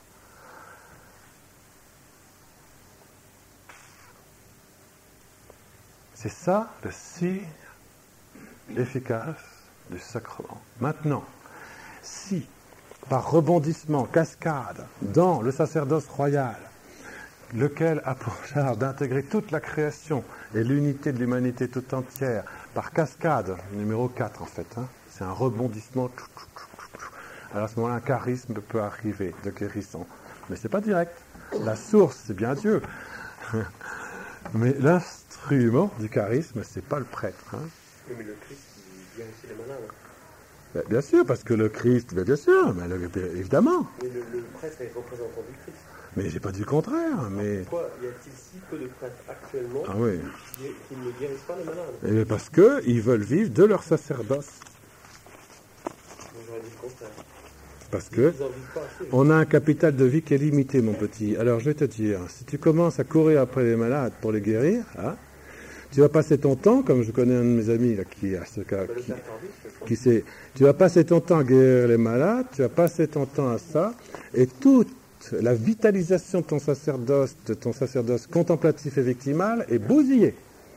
S1: C'est ça le signe efficace du sacrement. Maintenant, si par rebondissement, cascade, dans le sacerdoce royal, lequel a pour charge d'intégrer toute la création et l'unité de l'humanité tout entière, par cascade, numéro quatre en fait, hein, c'est un rebondissement. Alors à ce moment-là, un charisme peut arriver de guérison. Mais c'est pas direct. La source, c'est bien Dieu. Mais l'instrument du charisme, c'est pas le prêtre. Hein.
S4: Oui, mais le Christ, il guérissait les malades.
S1: Ben, bien sûr, parce que le Christ, ben, bien sûr, mais le, évidemment.
S4: Mais le, le prêtre est représentant du Christ.
S1: Mais j'ai pas dit le contraire. Mais...
S4: Pourquoi y a-t-il si peu de prêtres actuellement
S1: ah, oui.
S4: qui, qui ne guérissent pas les malades?
S1: Et bien parce qu'ils veulent vivre de leur sacerdoce.
S4: Moi, j'aurais dit le contraire.
S1: Parce que on a un capital de vie qui est limité, mon petit. Alors, je vais te dire, si tu commences à courir après les malades pour les guérir, hein, tu vas passer ton temps, comme je connais un de mes amis là, qui a ce cas, qui, qui sait, tu vas passer ton temps à guérir les malades, tu vas passer ton temps à ça, et toute la vitalisation de ton sacerdoce, de ton sacerdoce contemplatif et victimal est bousillée.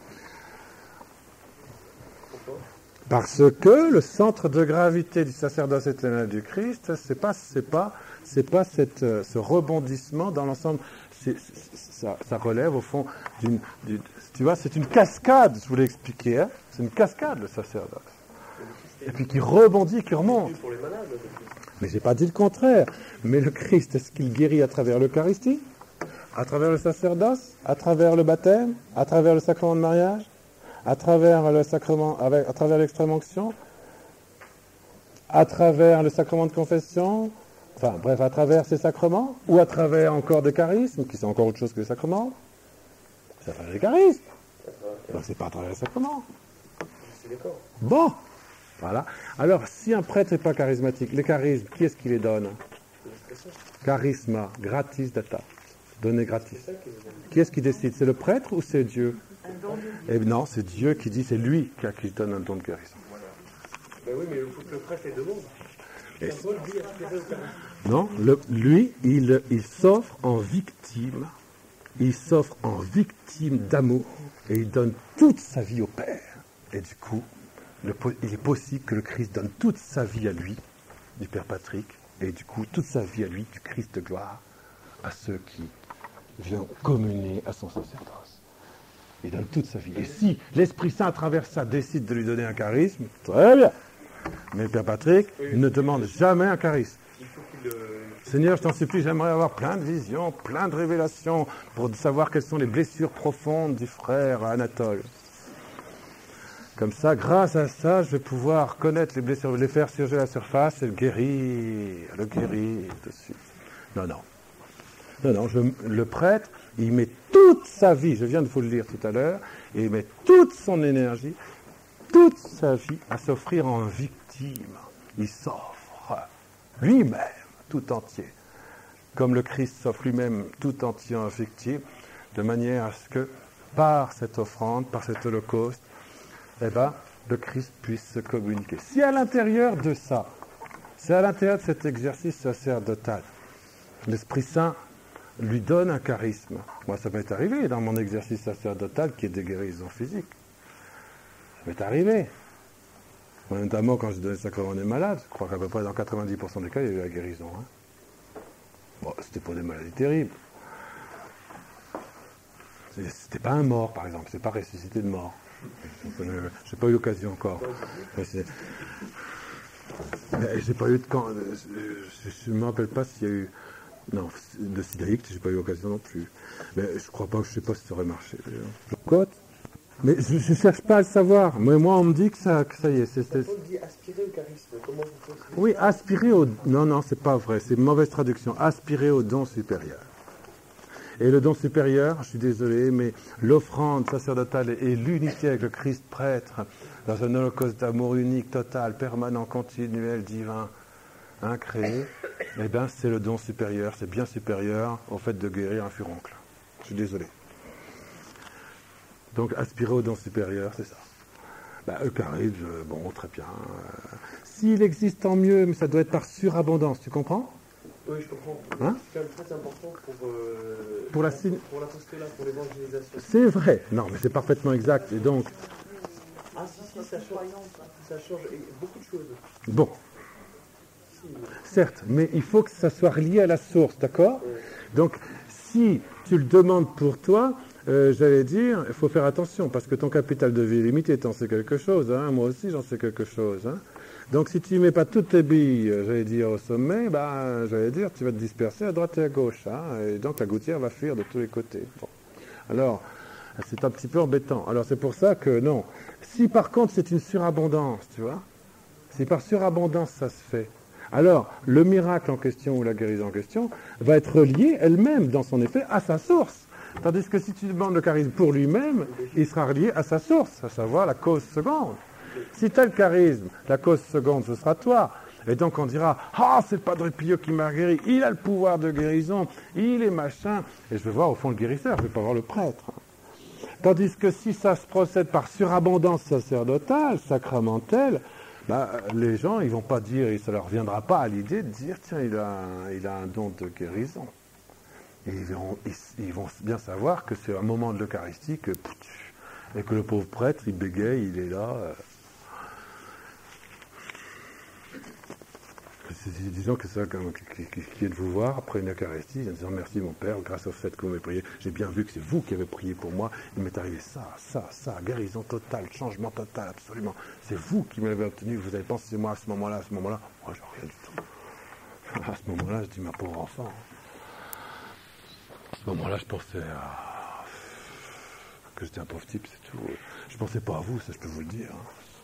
S1: Parce que le centre de gravité du sacerdoce éternel du Christ, c'est pas, c'est pas, c'est pas cette, ce rebondissement dans l'ensemble. C'est, c'est, ça, ça relève au fond d'une, d'une, tu vois, c'est une cascade. Je voulais expliquer, hein, c'est une cascade le sacerdoce. Et puis qui rebondit, qui remonte. Mais j'ai pas dit le contraire. Mais le Christ, est-ce qu'il guérit à travers l'Eucharistie, à travers le sacerdoce, à travers le baptême, à travers le sacrement de mariage, à travers le sacrement, avec, à travers l'extrême-onction, à travers le sacrement de confession, enfin bref, à travers ces sacrements, ou à travers encore des charismes, qui sont encore autre chose que les sacrements. C'est à travers les charismes. Donc c'est pas à travers les sacrements. Bon, voilà. Alors, si un prêtre n'est pas charismatique, les charismes, qui est-ce qui les donne? Charisma, gratis data. Donner gratis. Qui est-ce qui décide? C'est le prêtre ou c'est Dieu? Eh bien non, c'est Dieu qui dit, c'est lui qui donne un don de guérison.
S4: Ben oui, mais il faut que le prêtre les demande.
S1: Et non, le, lui, il, il s'offre en victime. Il s'offre en victime d'amour. Et il donne toute sa vie au Père. Et du coup, le, il est possible que le Christ donne toute sa vie à lui, du Père Patrick, et du coup, toute sa vie à lui, du Christ de gloire, à ceux qui viennent communier à son sacerdoce. Il donne toute sa vie. Et si l'Esprit Saint, à travers ça, décide de lui donner un charisme, très bien. Mais le Père Patrick oui, ne demande jamais un charisme. Il faut qu'il, euh... Seigneur, je t'en supplie, j'aimerais avoir plein de visions, plein de révélations, pour savoir quelles sont les blessures profondes du frère Anatole. Comme ça, grâce à ça, je vais pouvoir connaître les blessures, les faire surgir à la surface et le guérir, le guérir dessus. Non, non. Non, non, je, le prêtre, il met toute sa vie, je viens de vous le lire tout à l'heure, et il met toute son énergie, toute sa vie à s'offrir en victime. Il s'offre lui-même tout entier, comme le Christ s'offre lui-même tout entier en victime, de manière à ce que, par cette offrande, par cet holocauste, eh ben, le Christ puisse se communiquer. Si à l'intérieur de ça, c'est à l'intérieur de cet exercice sacerdotal, l'Esprit Saint lui donne un charisme. Moi, ça m'est arrivé dans mon exercice sacerdotal qui est des guérisons physiques. Ça m'est arrivé. Notamment quand je donnais le sacrement des malades, je crois qu'à peu près dans quatre-vingt-dix pour cent des cas, il y a eu la guérison. Hein. Bon, c'était pour des maladies terribles. C'était pas un mort, par exemple. C'est pas ressuscité de mort. Je n'ai pas eu l'occasion encore. Mais c'est... Mais j'ai pas eu de camp. Je ne me rappelle pas s'il y a eu. Non, de sidaïque, j'ai pas eu l'occasion non plus. Mais je crois pas, je sais pas si ça aurait marché. Côte. Mais je ne cherche pas à le savoir. Mais moi, on me dit que ça, que ça y est. C'est, c'est...
S4: On dit aspirer au charisme. Comment vous faites?
S1: Oui, aspirer au. Non, non, c'est pas vrai. C'est une mauvaise traduction. Aspirer au don supérieur. Et le don supérieur, je suis désolé, mais l'offrande sacerdotale et l'unité avec le Christ prêtre dans un holocauste d'amour unique, total, permanent, continuel, divin, incréé, eh bien, c'est le don supérieur, c'est bien supérieur au fait de guérir un furoncle. Je suis désolé. Donc, aspirer au don supérieur, c'est ça. Bah, Eucharisme, bon, très bien. Euh, s'il existe, tant mieux, mais ça doit être par surabondance, tu comprends ?
S4: Oui, je comprends.
S1: Hein?
S4: C'est quand même très important pour, euh,
S1: pour, la,
S4: pour l'apostolat, pour l'évangélisation.
S1: C'est vrai. Non, mais c'est parfaitement exact. Et donc...
S4: Ah si, si, ça change, ça change beaucoup de choses.
S1: Bon. Si. Certes, mais il faut que ça soit relié à la source, d'accord? Oui. Donc, si tu le demandes pour toi, euh, j'allais dire, il faut faire attention, parce que ton capital de vie est limité, t'en sais quelque chose, hein? Moi aussi j'en sais quelque chose, hein? Donc si tu ne mets pas toutes tes billes, j'allais dire, au sommet, ben, j'allais dire, tu vas te disperser à droite et à gauche. Hein, et donc la gouttière va fuir de tous les côtés. Bon. Alors, c'est un petit peu embêtant. Alors c'est pour ça que non. Si par contre c'est une surabondance, tu vois, si par surabondance ça se fait, alors le miracle en question ou la guérison en question va être relié elle-même dans son effet à sa source. Tandis que si tu demandes le charisme pour lui-même, il sera relié à sa source, à savoir la cause seconde. Si tu as le charisme, la cause seconde, ce sera toi. Et donc on dira, ah, c'est le Padre Pio qui m'a guéri, il a le pouvoir de guérison, il est machin. Et je vais voir au fond le guérisseur, je ne vais pas voir le prêtre. Tandis que si ça se procède par surabondance sacerdotale, sacramentelle, bah, les gens, ils ne vont pas dire, et ça ne leur viendra pas à l'idée de dire, tiens, il a, il a un don de guérison. Et ils vont, ils, ils vont bien savoir que c'est un moment de l'Eucharistie que, et que le pauvre prêtre, il bégaye, il est là. Euh, disons que ça, qui, qui, qui est de vous voir après une Eucharistie, en disant merci mon Père, grâce au fait que vous m'avez prié, j'ai bien vu que c'est vous qui avez prié pour moi, il m'est arrivé ça, ça, ça, guérison totale, changement total, absolument. C'est vous qui m'avez obtenu, vous avez pensé moi à ce moment-là, à ce moment-là, moi j'ai rien du tout. À ce moment-là, je dis ma pauvre enfant. À ce moment-là, je pensais à... que j'étais un pauvre type, c'est tout. Je pensais pas à vous, ça je peux vous le dire.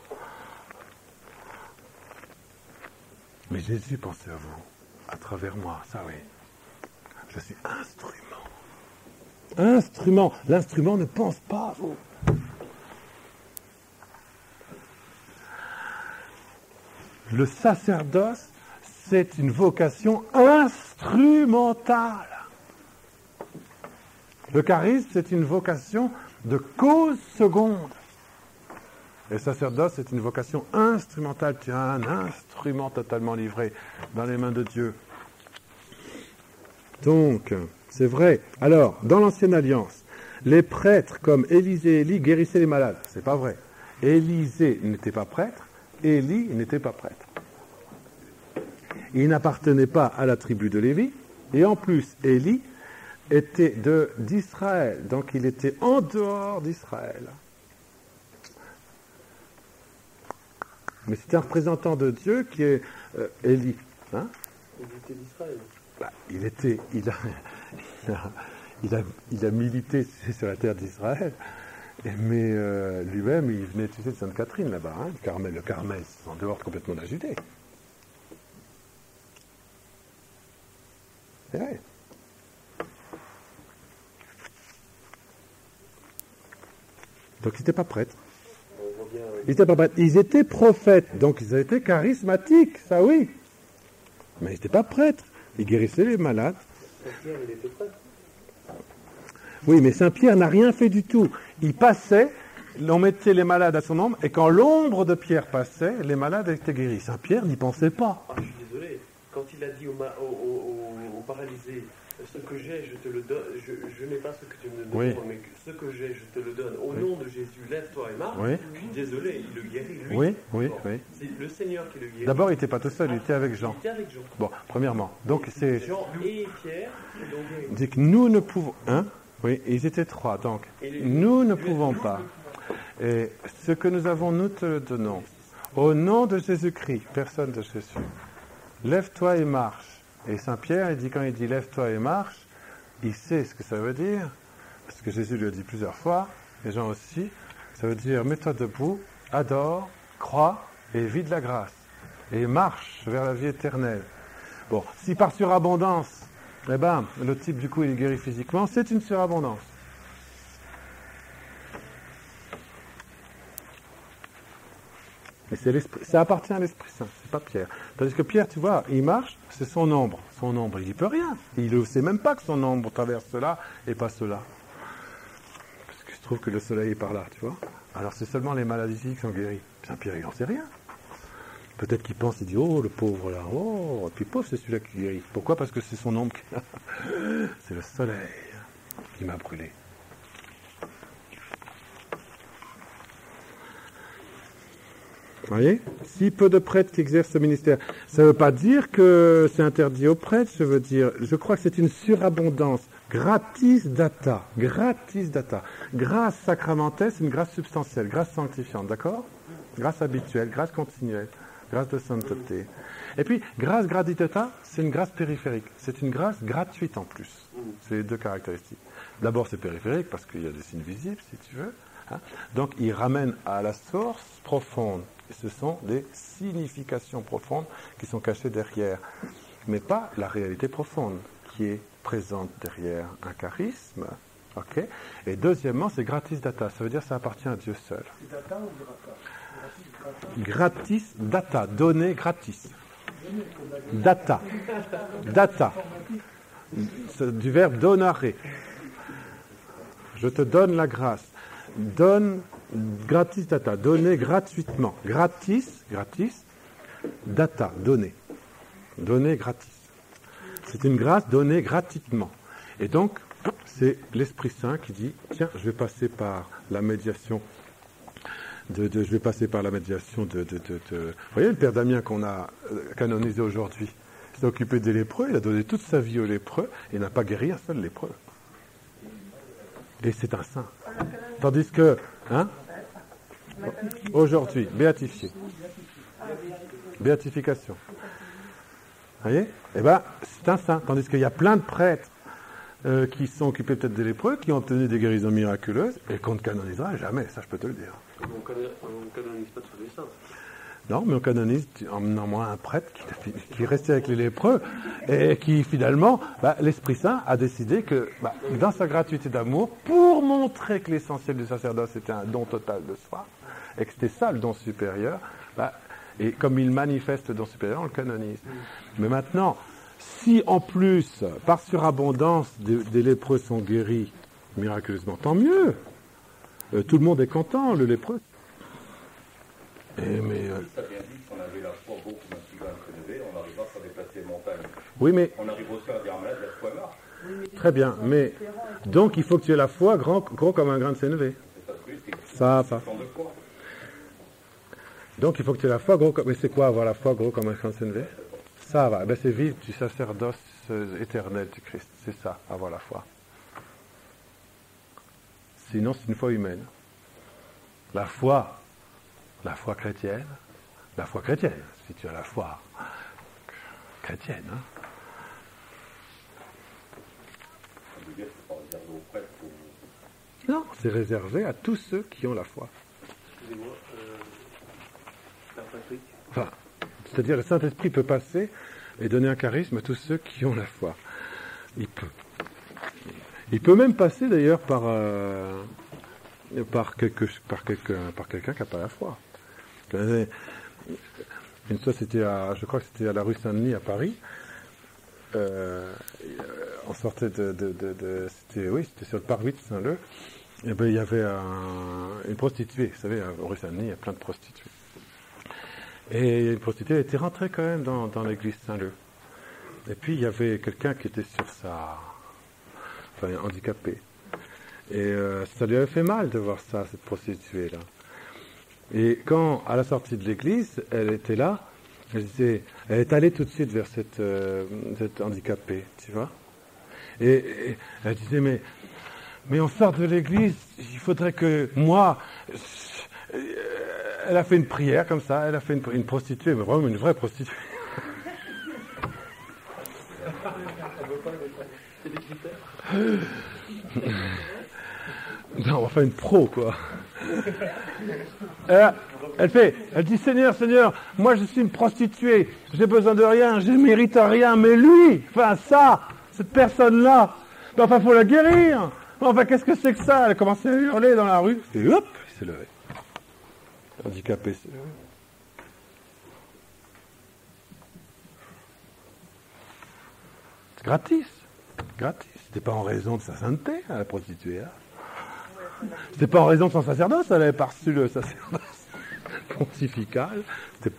S1: Mais Jésus pensait à vous, à travers moi, ça oui. Je suis instrument. Instrument. L'instrument ne pense pas à vous. Le sacerdoce, c'est une vocation instrumentale. Le charisme, c'est une vocation de cause seconde. Et le sacerdoce, c'est une vocation instrumentale. Tu as un instrument totalement livré dans les mains de Dieu. Donc, c'est vrai. Alors, dans l'Ancienne Alliance, les prêtres comme Élisée et Élie guérissaient les malades. C'est pas vrai. Élisée n'était pas prêtre, Élie n'était pas prêtre. Il n'appartenait pas à la tribu de Lévi, et en plus, Élie était de, d'Israël, donc il était en dehors d'Israël. Mais c'est un représentant de Dieu qui est euh, Élie. Hein?
S4: Il était d'Israël.
S1: Bah, il était, il a, il a, il a, il a milité sur la terre d'Israël, mais euh, lui-même, il venait tu sais, de Sainte-Catherine là-bas, hein, le Carmel. Le Carmel, c'est en dehors complètement de la Judée. C'est vrai. Donc ils n'étaient pas prêtres. Ils étaient pas prêtres. Ils étaient prophètes, donc ils étaient charismatiques, ça oui. Mais ils n'étaient pas prêtres. Ils guérissaient les malades.
S4: Saint-Pierre, il était prêtre.
S1: Oui, mais Saint-Pierre n'a rien fait du tout. Il passait, on mettait les malades à son ombre, et quand l'ombre de Pierre passait, les malades étaient guéris. Saint-Pierre n'y pensait pas.
S4: Ah, je suis désolé. Quand il a dit au, ma- au, au, au, au paralysé, ce que j'ai, je te le donne, je, je n'ai pas ce que tu me donnes,
S1: Oui.
S4: mais ce que j'ai, je te le donne. Au
S1: Oui.
S4: nom de Jésus, lève-toi et marche.
S1: Oui.
S4: Je suis désolé, il le guérit, lui.
S1: Oui, oui,
S4: Bon.
S1: oui.
S4: C'est le Seigneur qui le guérit.
S1: D'abord, il n'était pas tout seul, il était avec Jean.
S4: Il était avec Jean.
S1: Bon, premièrement. Donc, c'est...
S4: Jean et Pierre l'ont guéri.
S1: dit que nous ne pouvons... Hein? Oui, ils étaient trois, donc. Nous ne pouvons pas. Et ce que nous avons, nous te le donnons. Au nom de Jésus-Christ, personne de Jésus. Lève-toi et marche. Et Saint-Pierre, il dit, quand il dit lève-toi et marche, il sait ce que ça veut dire, parce que Jésus lui a dit plusieurs fois, et Jean aussi, ça veut dire mets-toi debout, adore, crois et vis de la grâce. Et marche vers la vie éternelle. Bon, si par surabondance, eh ben, le type du coup il est guéri physiquement, c'est une surabondance. Mais c'est l'esprit, ça appartient à l'Esprit Saint, c'est pas Pierre. Tandis que Pierre, tu vois, il marche, c'est son ombre. Son ombre, il n'y peut rien. Il ne sait même pas que son ombre traverse cela et pas cela. Parce que je trouve que le soleil est par là, tu vois. Alors c'est seulement les maladies qui sont guéries. Saint-Pierre, il n'en sait rien. Peut-être qu'il pense, il dit, oh, le pauvre là, oh, et puis pauvre, c'est celui-là qui guérit. Pourquoi? Parce que c'est son ombre qui... c'est le soleil qui m'a brûlé. Vous voyez? Si peu de prêtres qui exercent ce ministère, ça ne veut pas dire que c'est interdit aux prêtres, je veux dire, je crois que c'est une surabondance. Gratis data, gratis data. Grâce sacramentelle, c'est une grâce substantielle, grâce sanctifiante, d'accord? Grâce habituelle, grâce continuelle, grâce de sainteté. Et puis, grâce graditata, c'est une grâce périphérique. C'est une grâce gratuite en plus. C'est les deux caractéristiques. D'abord, c'est périphérique parce qu'il y a des signes visibles, si tu veux. Hein? Donc, il ramène à la source profonde. Et ce sont des significations profondes qui sont cachées derrière. Mais pas la réalité profonde qui est présente derrière un charisme. Okay? Et deuxièmement, c'est gratis data. Ça veut dire que ça appartient à Dieu seul.
S2: C'est data ou grata?
S1: Gratis data, donné gratis. Data. Data. C'est du verbe donare. Je te donne la grâce. Donne gratis data. Donner gratuitement. Gratis, gratis. Data, donner. Donner gratis. C'est une grâce donnée gratuitement. Et donc, c'est l'Esprit Saint qui dit, tiens, je vais passer par la médiation de, de je vais passer par la médiation de, de, de, de... Vous voyez le père Damien qu'on a canonisé aujourd'hui, il s'est occupé des lépreux, il a donné toute sa vie aux lépreux, et il n'a pas guéri un seul lépreux. Et c'est un saint. Tandis que, hein, aujourd'hui, béatifié. Béatification. Vous voyez? Eh bien, c'est un saint. Tandis qu'il y a plein de prêtres euh, qui sont occupés peut-être des lépreux, qui ont obtenu des guérisons miraculeuses, et qu'on ne canonisera jamais, ça je peux te le dire.
S4: On ne canonise pas tous les saints.
S1: Non, mais on canonise en menant moi un prêtre qui, qui restait avec les lépreux, et qui finalement, bah, l'Esprit Saint a décidé que, bah, dans sa gratuité d'amour, pour montrer que l'essentiel du sacerdoce était un don total de soi, et que c'était ça le don supérieur, bah, et comme il manifeste le don supérieur, on le canonise. Mais maintenant, si en plus, par surabondance, des, des lépreux sont guéris miraculeusement, tant mieux. Euh, tout le monde est content, le lépreux. Et, mais, euh...
S5: Ça vient dit qu'on avait la foi beaucoup comme un petit grain de sénévé, on n'arrive pas à déplacer les montagnes.
S1: Oui, mais...
S5: On arrive aussi à dire un malade, la foi marche.
S1: Très bien, mais donc il faut que tu aies la foi grand, gros comme un grain de sénévé. Ça, ça. Donc il faut que tu aies la foi gros comme... Mais c'est quoi avoir la foi gros comme un grain de sénévé? Ça va, ben, c'est vivre du sacerdoce éternel du Christ, c'est ça, avoir la foi. Sinon c'est une foi humaine. La foi, la foi chrétienne, la foi chrétienne, si tu as la foi chrétienne, hein. Non, c'est réservé à tous ceux qui ont la foi.
S4: Excusez-moi, euh, Père Patrick.
S1: Enfin, c'est-à-dire le Saint-Esprit peut passer et donner un charisme à tous ceux qui ont la foi. Il peut. Il peut même passer d'ailleurs par euh, par quelque par quelqu'un par quelqu'un qui n'a pas la foi. Une fois, c'était à, je crois que c'était à la rue Saint-Denis à Paris. Euh, on sortait de, de, de, de c'était oui, c'était sur le parvis de Saint-Leu. Et ben il y avait un, une prostituée. Vous savez, à rue Saint-Denis, il y a plein de prostituées. Et une prostituée était rentrée quand même dans, dans l'église Saint-Leu. Et puis il y avait quelqu'un qui était sur sa, enfin handicapé. Et euh, ça lui avait fait mal de voir ça, cette prostituée là. Et quand, à la sortie de l'église, elle était là, elle disait, elle est allée tout de suite vers cette, euh, cette handicapée, tu vois. Et, et elle disait, mais, mais on sort de l'église, il faudrait que moi, euh, elle a fait une prière comme ça, elle a fait une, une prostituée, mais vraiment une vraie prostituée.
S4: C'est des critères.
S1: Non, enfin une pro, quoi. Elle, elle fait, elle dit, Seigneur, Seigneur, moi je suis une prostituée, j'ai besoin de rien, je ne mérite rien, mais lui, enfin ça, cette personne-là, ben, enfin faut la guérir. Enfin qu'est-ce que c'est que ça? Elle a commencé à hurler dans la rue, et hop, il s'est levé. Handicapé, s'est levé. C'est gratis, gratis. C'était pas en raison de sa sainteté, hein, la prostituée. Hein. C'était pas en raison de son sacerdoce, elle avait pas reçu le sacerdoce pontifical. C'était...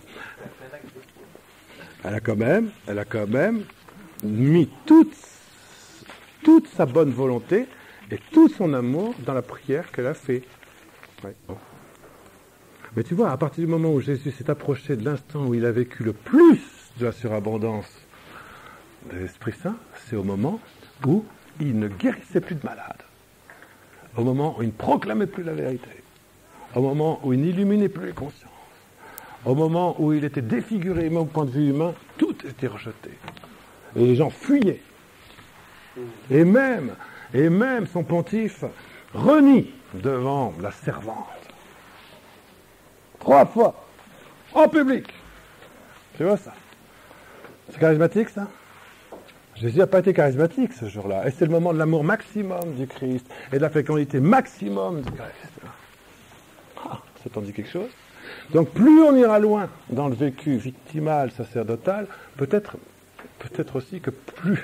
S1: Elle a quand même, elle a quand même mis toute, toute sa bonne volonté et tout son amour dans la prière qu'elle a fait. Ouais. Mais tu vois, à partir du moment où Jésus s'est approché de l'instant où il a vécu le plus de la surabondance de l'Esprit Saint, c'est au moment où il ne guérissait plus de malades. Au moment où il ne proclamait plus la vérité, au moment où il n'illuminait plus les consciences, au moment où il était défiguré, même au point de vue humain, tout était rejeté. Et les gens fuyaient. Et même, et même son pontife renie devant la servante. Trois fois, en public. Tu vois ça? C'est charismatique, ça? Jésus n'a pas été charismatique ce jour-là. Et c'est le moment de l'amour maximum du Christ et de la fécondité maximum du Christ. Ah, ça t'en dit quelque chose? Donc plus on ira loin dans le vécu victimal, sacerdotal, peut-être, peut-être aussi que plus,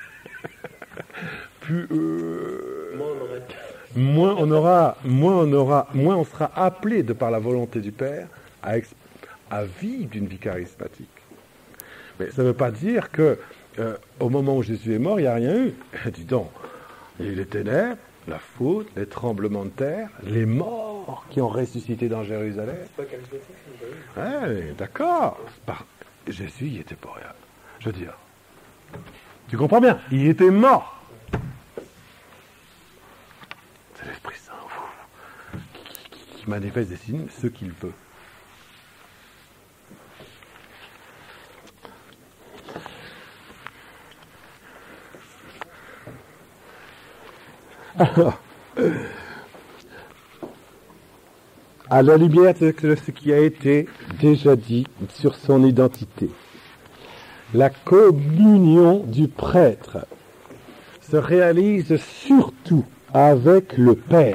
S1: plus, euh,
S4: Moi, on aurait...
S1: moins on aura, moins on aura, moins on sera appelé de par la volonté du Père à, ex- à vivre d'une vie charismatique. Mais ça ne veut pas dire que euh, au moment où Jésus est mort, il n'y a rien eu. Dis donc, il y a eu les ténèbres, la faute, les tremblements de terre, les morts qui ont ressuscité dans Jérusalem.
S4: C'est pas charismatique, c'est vrai.
S1: Ouais, d'accord. Par... Jésus, il était pas rien. Je veux dire. Tu comprends bien? Il était mort. C'est l'Esprit Saint qui, qui, qui manifeste des signes, ce qu'il veut. Alors, à la lumière de ce qui a été déjà dit sur son identité, la communion du prêtre se réalise surtout avec le Père.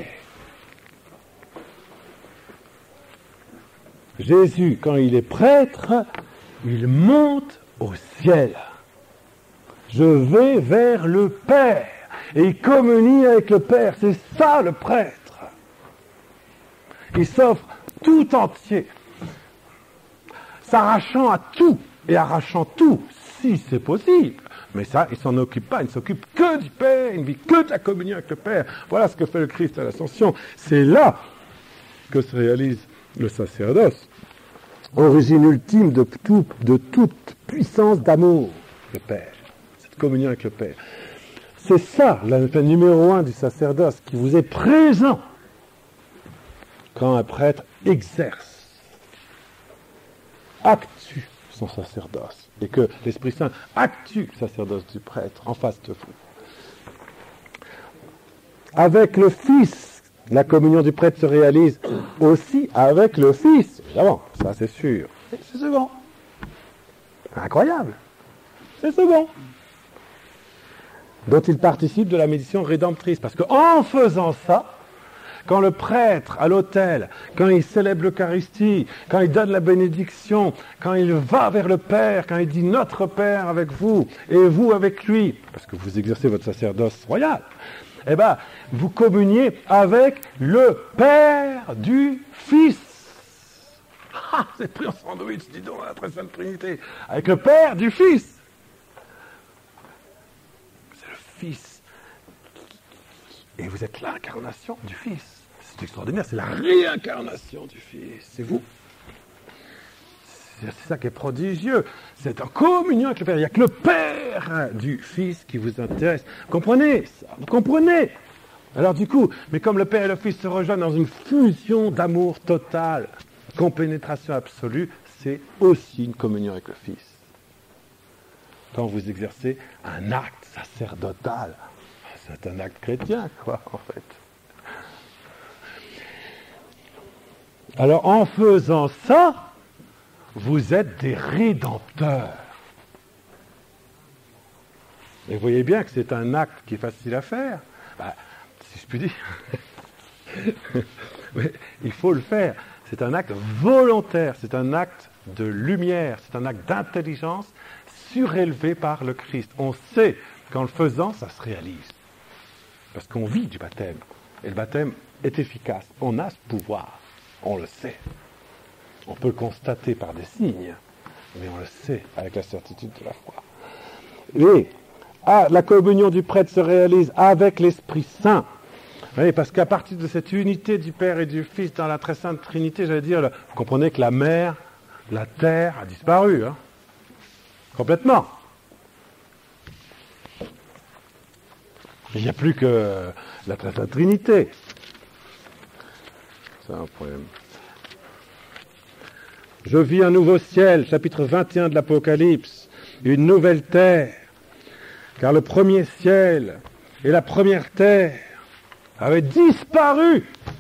S1: Jésus, quand il est prêtre, il monte au ciel. Je vais vers le Père. Et il communie avec le Père. C'est ça le prêtre. Il s'offre tout entier, s'arrachant à tout et arrachant tout, si c'est possible. Mais ça, il s'en occupe pas, il ne s'occupe que du Père, il ne vit que de la communion avec le Père. Voilà ce que fait le Christ à l'Ascension. C'est là que se réalise le sacerdoce. Origine ultime de, tout, de toute puissance d'amour, le Père. Cette communion avec le Père. C'est ça, le numéro un du sacerdoce, qui vous est présent quand un prêtre exerce, actue son sacerdoce, et que l'Esprit Saint actue le sacerdoce du prêtre en face de vous. Avec le Fils, la communion du prêtre se réalise aussi avec le Fils, évidemment, ça c'est sûr. Et c'est second. Incroyable. C'est second. Dont il participe de la mission rédemptrice. Parce qu'en faisant ça, quand le prêtre à l'autel, quand il célèbre l'Eucharistie, quand il donne la bénédiction, quand il va vers le Père, quand il dit notre Père avec vous et vous avec lui, parce que vous exercez votre sacerdoce royal, eh bien, vous communiez avec le Père du Fils. Ah, c'est pris en sandwich, dis donc, la très sainte Trinité. Avec le Père du Fils. Fils. Et vous êtes l'incarnation du Fils. C'est extraordinaire, c'est la réincarnation du Fils. C'est vous. C'est, c'est ça qui est prodigieux. C'est en communion avec le Père. Il n'y a que le Père du Fils qui vous intéresse. Vous comprenez ça? Vous comprenez? Alors du coup, mais comme le Père et le Fils se rejoignent dans une fusion d'amour total, compénétration absolue, c'est aussi une communion avec le Fils. Quand vous exercez un acte sacerdotal, c'est un acte chrétien, quoi, en fait. Alors, en faisant ça, vous êtes des rédempteurs. Et vous voyez bien que c'est un acte qui est facile à faire, bah, si je puis dire. Mais il faut le faire. C'est un acte volontaire, c'est un acte de lumière, c'est un acte d'intelligence surélevé par le Christ. On sait qu'en le faisant, ça se réalise. Parce qu'on vit du baptême. Et le baptême est efficace. On a ce pouvoir. On le sait. On peut le constater par des signes. Mais on le sait avec la certitude de la foi. Et ah, la communion du prêtre se réalise avec l'Esprit Saint. Oui, parce qu'à partir de cette unité du Père et du Fils dans la très sainte Trinité, j'allais dire, vous comprenez que la mer, la terre a disparu. Hein. Complètement. Il n'y a plus que la très sainte Trinité. C'est un problème. Je vis un nouveau ciel, chapitre vingt et un de l'Apocalypse, une nouvelle terre, car le premier ciel et la première terre avaient disparu.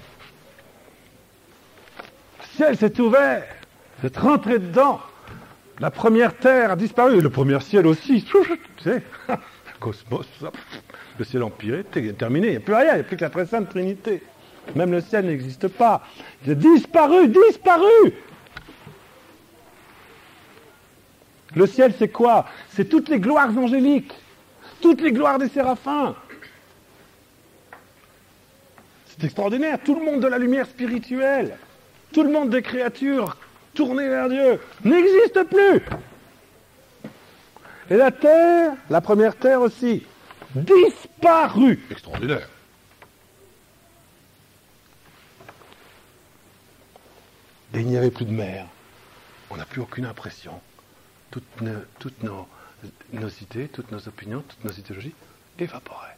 S1: Le ciel s'est ouvert, vous êtes rentré dedans. La première terre a disparu, et le premier ciel aussi. Tu sais, cosmos, le ciel empiré, terminé, il n'y a plus rien, il n'y a plus que la très sainte Trinité. Même le ciel n'existe pas. Il a disparu, disparu. Le ciel, c'est quoi? C'est toutes les gloires angéliques, toutes les gloires des séraphins. C'est extraordinaire. Tout le monde de la lumière spirituelle, tout le monde des créatures tournées vers Dieu n'existe plus. Et la terre, la première terre aussi, disparue. Extraordinaire. Et il n'y avait plus de mer. On n'a plus aucune impression. Toutes nos, toutes nos, nos idées, toutes nos opinions, toutes nos idéologies évaporaient.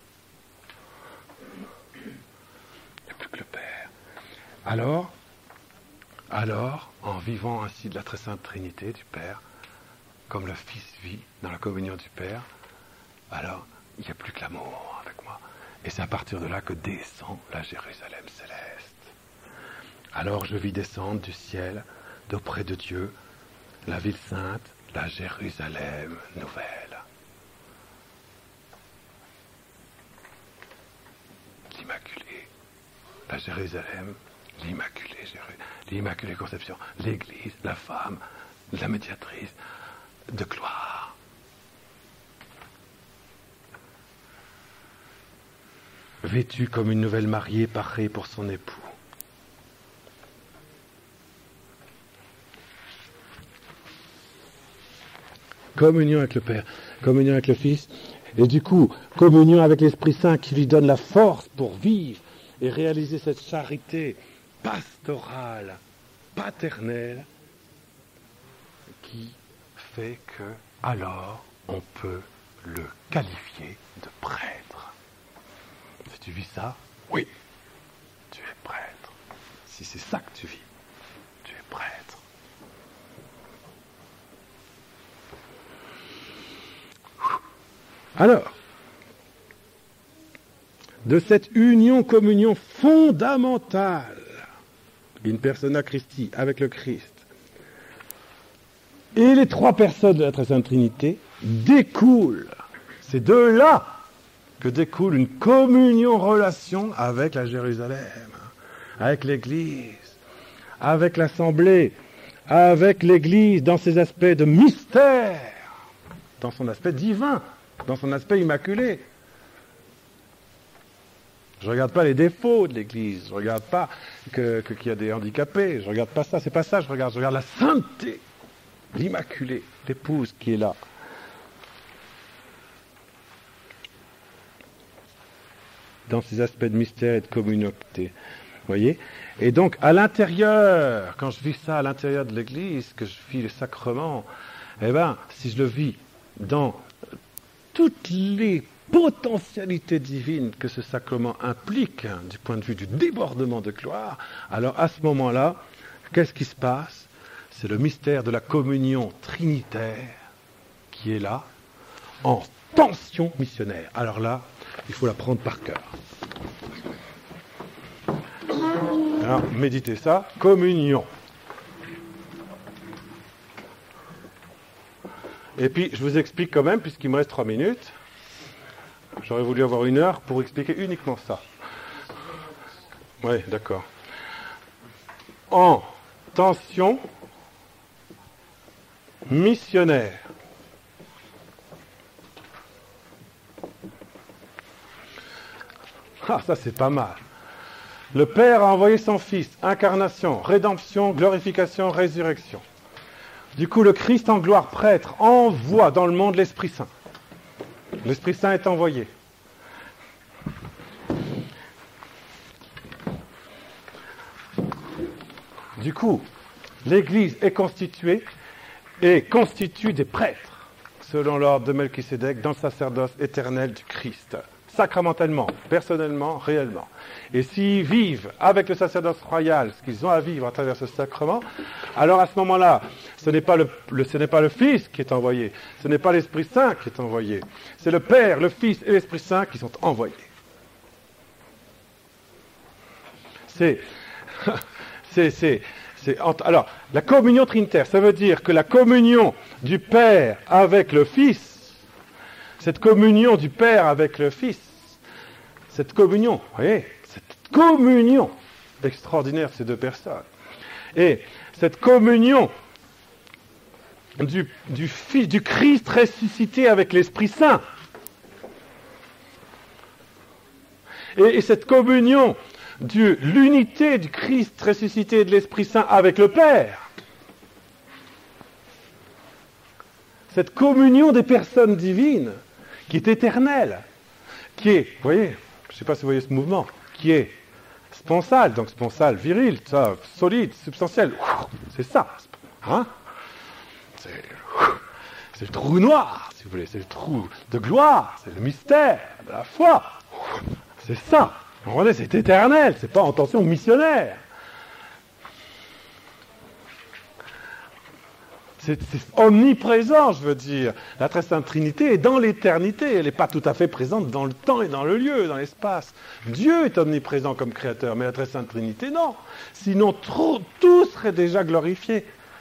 S1: Il n'y a plus que le Père. Alors, alors, en vivant ainsi de la très sainte Trinité du Père, comme le Fils vit dans la communion du Père, alors il n'y a plus que l'amour avec moi. Et c'est à partir de là que descend la Jérusalem céleste. Alors je vis descendre du ciel, d'auprès de Dieu, la ville sainte, la Jérusalem nouvelle. L'Immaculée, la Jérusalem, l'Immaculée, l'Immaculée Conception, l'Église, la femme, la médiatrice de gloire. Vêtue comme une nouvelle mariée parée pour son époux. Communion avec le Père, communion avec le Fils, et du coup, communion avec l'Esprit Saint qui lui donne la force pour vivre et réaliser cette charité pastorale, paternelle, qui fait que, alors, on peut le qualifier de prêtre. Si tu vis ça, oui, tu es prêtre. Si c'est ça que tu vis, tu es prêtre. Alors, de cette union, communion fondamentale, in persona Christi, avec le Christ, et les trois personnes de la Très Sainte Trinité, découlent, c'est de là que découle une communion-relation avec la Jérusalem, avec l'Église, avec l'Assemblée, avec l'Église dans ses aspects de mystère, dans son aspect divin, dans son aspect immaculé. Je ne regarde pas les défauts de l'Église, je ne regarde pas que, que, qu'il y a des handicapés, je ne regarde pas ça, c'est pas ça, je regarde, je regarde la sainteté, l'Immaculée, l'épouse qui est là. Dans ses aspects de mystère et de communauté. Vous voyez? Et donc, à l'intérieur, quand je vis ça à l'intérieur de l'Église, que je vis les sacrements, eh bien, si je le vis dans toutes les potentialités divines que ce sacrement implique, hein, du point de vue du débordement de gloire, alors à ce moment-là, qu'est-ce qui se passe? C'est le mystère de la communion trinitaire qui est là, en tension missionnaire. Alors là, il faut la prendre par cœur. Alors, méditez ça, communion. Et puis, je vous explique quand même, puisqu'il me reste trois minutes, j'aurais voulu avoir une heure pour expliquer uniquement ça. Oui, d'accord. En tension missionnaire. Ah, ça c'est pas mal. Le Père a envoyé son Fils, incarnation, rédemption, glorification, résurrection. Du coup, le Christ en gloire prêtre envoie dans le monde l'Esprit Saint. L'Esprit Saint est envoyé. Du coup, l'Église est constituée et constitue des prêtres, selon l'ordre de Melchisédek, dans le sacerdoce éternel du Christ. Sacramentellement, personnellement, réellement. Et s'ils vivent avec le sacerdoce royal ce qu'ils ont à vivre à travers ce sacrement, alors à ce moment-là, ce n'est pas le, le, ce n'est pas le Fils qui est envoyé, ce n'est pas l'Esprit Saint qui est envoyé, c'est le Père, le Fils et l'Esprit Saint qui sont envoyés. C'est, c'est, c'est, c'est, alors, la communion trinitaire, ça veut dire que la communion du Père avec le Fils, cette communion du Père avec le Fils, cette communion, vous voyez, cette communion extraordinaire de ces deux personnes. Et cette communion du, du, Fils, du Christ ressuscité avec l'Esprit Saint, et, et cette communion de l'unité du Christ ressuscité et de l'Esprit Saint avec le Père, cette communion des personnes divines qui est éternelle, qui est, vous voyez, je ne sais pas si vous voyez ce mouvement, qui est sponsal, donc sponsal, viril, ça, solide, substantiel, c'est ça, hein, c'est, c'est le trou noir, si vous voulez, c'est le trou de gloire, c'est le mystère de la foi, c'est ça, vous comprenez, c'est éternel, c'est pas en tension missionnaire. C'est, c'est omniprésent, je veux dire. La très sainte Trinité est dans l'éternité. Elle n'est pas tout à fait présente dans le temps et dans le lieu, dans l'espace. Dieu est omniprésent comme créateur, mais la très sainte Trinité, non. Sinon, trop, tout serait déjà glorifié.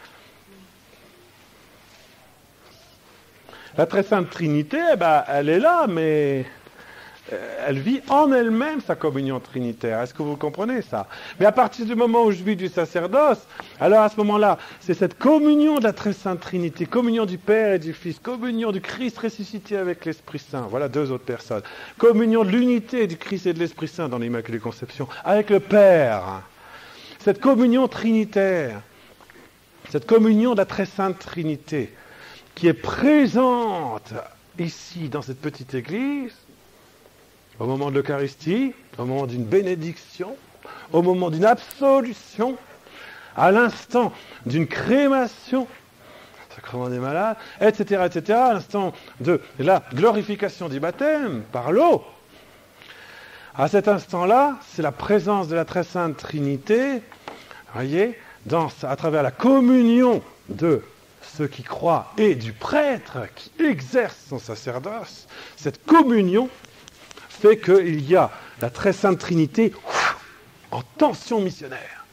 S1: La très sainte Trinité, eh ben, elle est là, mais elle vit en elle-même sa communion trinitaire. Est-ce que vous comprenez ça? Mais à partir du moment où je vis du sacerdoce, alors à ce moment-là, c'est cette communion de la très sainte Trinité, communion du Père et du Fils, communion du Christ ressuscité avec l'Esprit Saint, voilà deux autres personnes, communion de l'unité du Christ et de l'Esprit Saint dans l'Immaculée Conception, avec le Père. Cette communion trinitaire, cette communion de la très sainte Trinité, qui est présente ici dans cette petite église, au moment de l'Eucharistie, au moment d'une bénédiction, au moment d'une absolution, à l'instant d'une crémation, sacrement des malades, et cetera, et cetera, à l'instant de la glorification du baptême par l'eau. À cet instant-là, c'est la présence de la très sainte Trinité, voyez, dans, à travers la communion de ceux qui croient et du prêtre qui exerce son sacerdoce, cette communion fait qu'il y a la très sainte Trinité ouf, en tension missionnaire.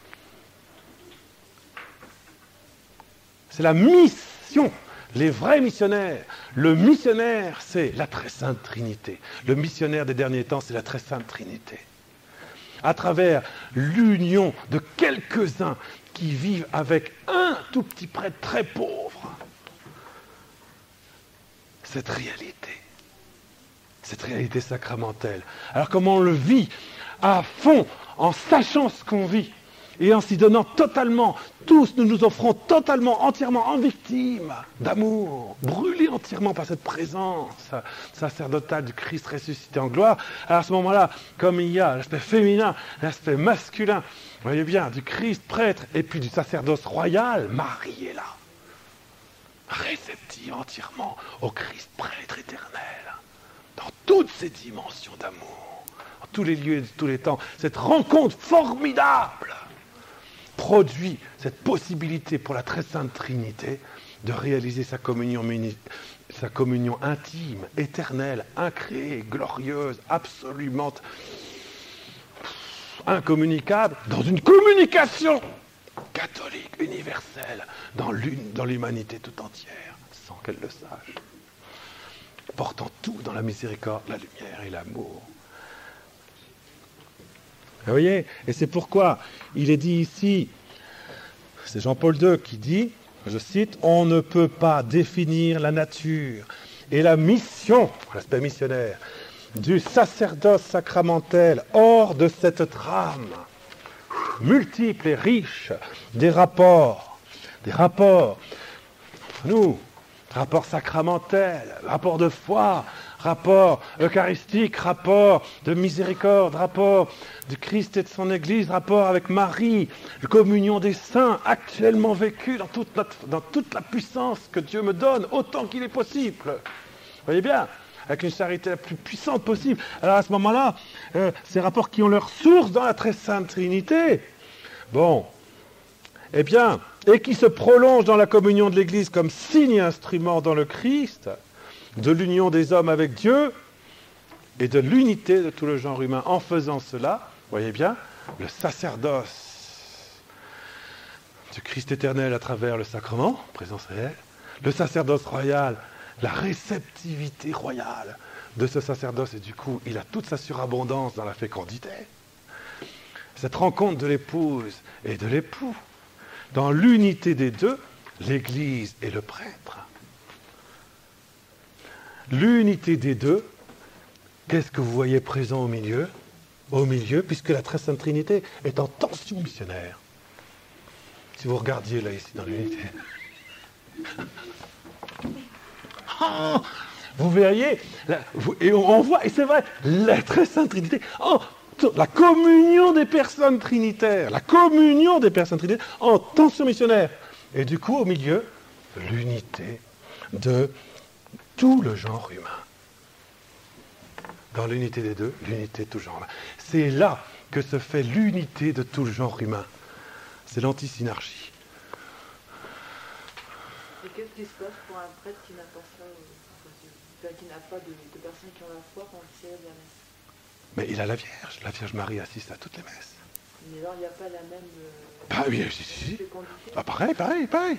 S1: C'est la mission, les vrais missionnaires. Le missionnaire, c'est la très sainte Trinité. Le missionnaire des derniers temps, c'est la très sainte Trinité. À travers l'union de quelques-uns qui vivent avec un tout petit prêtre très pauvre. Cette réalité. Cette réalité sacramentelle. Alors comment on le vit à fond, en sachant ce qu'on vit, et en s'y donnant totalement, tous nous nous offrons totalement, entièrement en victime d'amour, brûlés entièrement par cette présence sacerdotale du Christ ressuscité en gloire. Alors à ce moment-là, comme il y a l'aspect féminin, l'aspect masculin, vous voyez bien, du Christ prêtre, et puis du sacerdoce royal, Marie est là, réceptive entièrement au Christ prêtre éternel. Dans toutes ces dimensions d'amour, dans tous les lieux et tous les temps, cette rencontre formidable produit cette possibilité pour la très sainte Trinité de réaliser sa communion, sa communion intime, éternelle, incréée, glorieuse, absolument incommunicable, dans une communication catholique, universelle, dans, l'une, dans l'humanité tout entière, sans qu'elle le sache. Portant tout dans la miséricorde, la lumière et l'amour. Vous voyez? Et c'est pourquoi il est dit ici, c'est Jean-Paul deux qui dit, je cite, « On ne peut pas définir la nature et la mission, l'aspect missionnaire, du sacerdoce sacramentel hors de cette trame multiple et riche des rapports, des rapports, nous, rapport sacramentel, rapport de foi, rapport eucharistique, rapport de miséricorde, rapport du Christ et de son Église, rapport avec Marie, la communion des saints actuellement vécue dans toute, notre, dans toute la puissance que Dieu me donne, autant qu'il est possible. Vous voyez bien, avec une charité la plus puissante possible. Alors à ce moment-là, euh, ces rapports qui ont leur source dans la très sainte Trinité, bon, eh bien, et qui se prolongent dans la communion de l'Église comme signe et instrument dans le Christ, de l'union des hommes avec Dieu et de l'unité de tout le genre humain. En faisant cela, voyez bien, le sacerdoce du Christ éternel à travers le sacrement, présence réelle, le sacerdoce royal, la réceptivité royale de ce sacerdoce, et du coup, il a toute sa surabondance dans la fécondité. cette rencontre de l'épouse et de l'époux. Dans l'unité des deux, l'Église et le prêtre. L'unité des deux, qu'est-ce que vous voyez présent au milieu? Au milieu, puisque la très sainte Trinité est en tension missionnaire. Si vous regardiez là, ici, dans l'unité. Oh, vous verriez, là, vous, et on, on voit, et c'est vrai, la très sainte Trinité, oh, la communion des personnes trinitaires, la communion des personnes trinitaires en tension missionnaire. Et du coup, au milieu, l'unité de tout le genre humain. Dans l'unité des deux, l'unité de tout genre humain. C'est là que se fait l'unité de tout le genre humain. C'est l'antisynarchie.
S3: Et qu'est-ce qui se passe pour un prêtre qui n'a pas ça, euh, qui n'a pas de, de personnes qui ont la foi quand il célèbre la messe?
S1: Mais il a la Vierge, la Vierge Marie assiste à toutes les messes.
S3: Mais alors il n'y a pas la même... Euh,
S1: bah oui, si, si, si. Ah, pareil, pareil, pareil.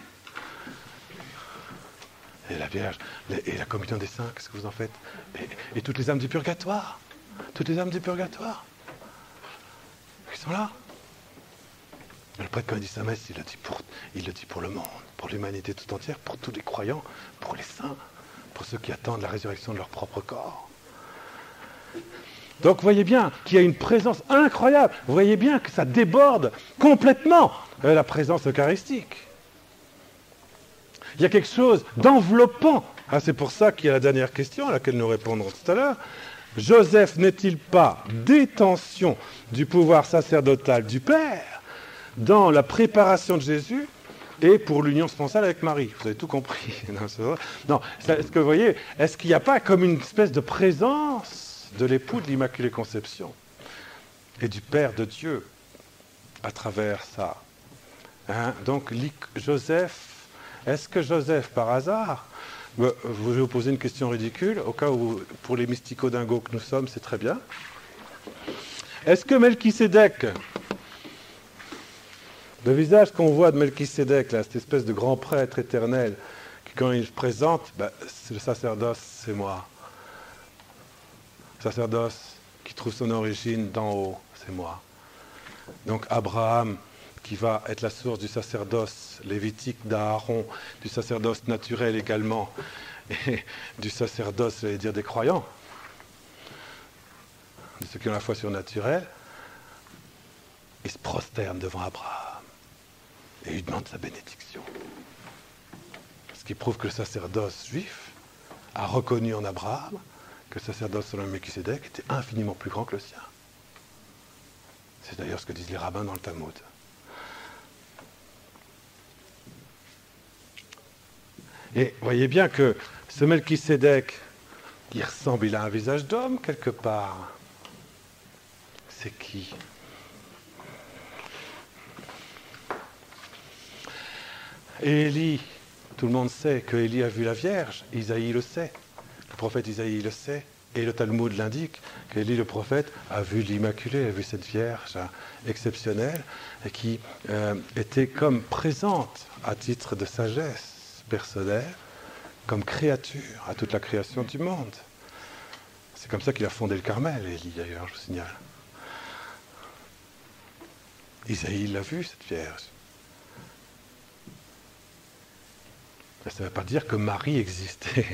S1: Et la Vierge, et la communion des saints, qu'est-ce que vous en faites? et, et toutes les âmes du purgatoire, toutes les âmes du purgatoire, ils sont là. Le prêtre, quand il dit sa messe, il le dit pour, il le dit pour le monde, pour l'humanité tout entière, pour tous les croyants, pour les saints, pour ceux qui attendent la résurrection de leur propre corps. Donc vous voyez bien qu'il y a une présence incroyable. Vous voyez bien que ça déborde complètement euh, la présence eucharistique. Il y a quelque chose d'enveloppant. Ah, c'est pour ça qu'il y a la dernière question à laquelle nous répondrons tout à l'heure. Joseph n'est-il pas détention du pouvoir sacerdotal du Père dans la préparation de Jésus et pour l'union sponsale avec Marie? Vous avez tout compris. Non, c'est vrai. Non, est-ce que vous voyez, est-ce qu'il n'y a pas comme une espèce de présence de l'époux de l'Immaculée Conception et du Père de Dieu à travers ça, hein? Donc Joseph, est-ce que Joseph, par hasard, je vais vous poser une question ridicule, au cas où, pour les mystico-dingos que nous sommes, c'est très bien. Est-ce que Melchisédek, le visage qu'on voit de Melchisédek, là, cette espèce de grand prêtre éternel, qui quand il se présente, ben, c'est le sacerdoce, c'est moi. Le sacerdoce qui trouve son origine d'en haut, c'est moi. Donc Abraham, qui va être la source du sacerdoce lévitique d'Aaron, du sacerdoce naturel également, et du sacerdoce, j'allais dire, des croyants, de ceux qui ont la foi surnaturelle, il se prosterne devant Abraham et lui demande sa bénédiction. Ce qui prouve que le sacerdoce juif a reconnu en Abraham que le sacerdoce selon Melchisédek était infiniment plus grand que le sien. C'est d'ailleurs ce que disent les rabbins dans le Talmud. Et voyez bien que ce Melchisédek, qui ressemble, il a un visage d'homme quelque part. C'est qui? Et Élie, tout le monde sait que Élie a vu la Vierge, Isaïe le sait, le prophète Isaïe le sait, et le Talmud l'indique, qu'Élie le prophète a vu l'Immaculée, a vu cette Vierge hein, exceptionnelle, et qui euh, était comme présente à titre de sagesse personnelle, comme créature à toute la création du monde. C'est comme ça qu'il a fondé le Carmel, Élie d'ailleurs, je vous signale. Isaïe l'a vu, cette Vierge. Ça ne veut pas dire que Marie existait.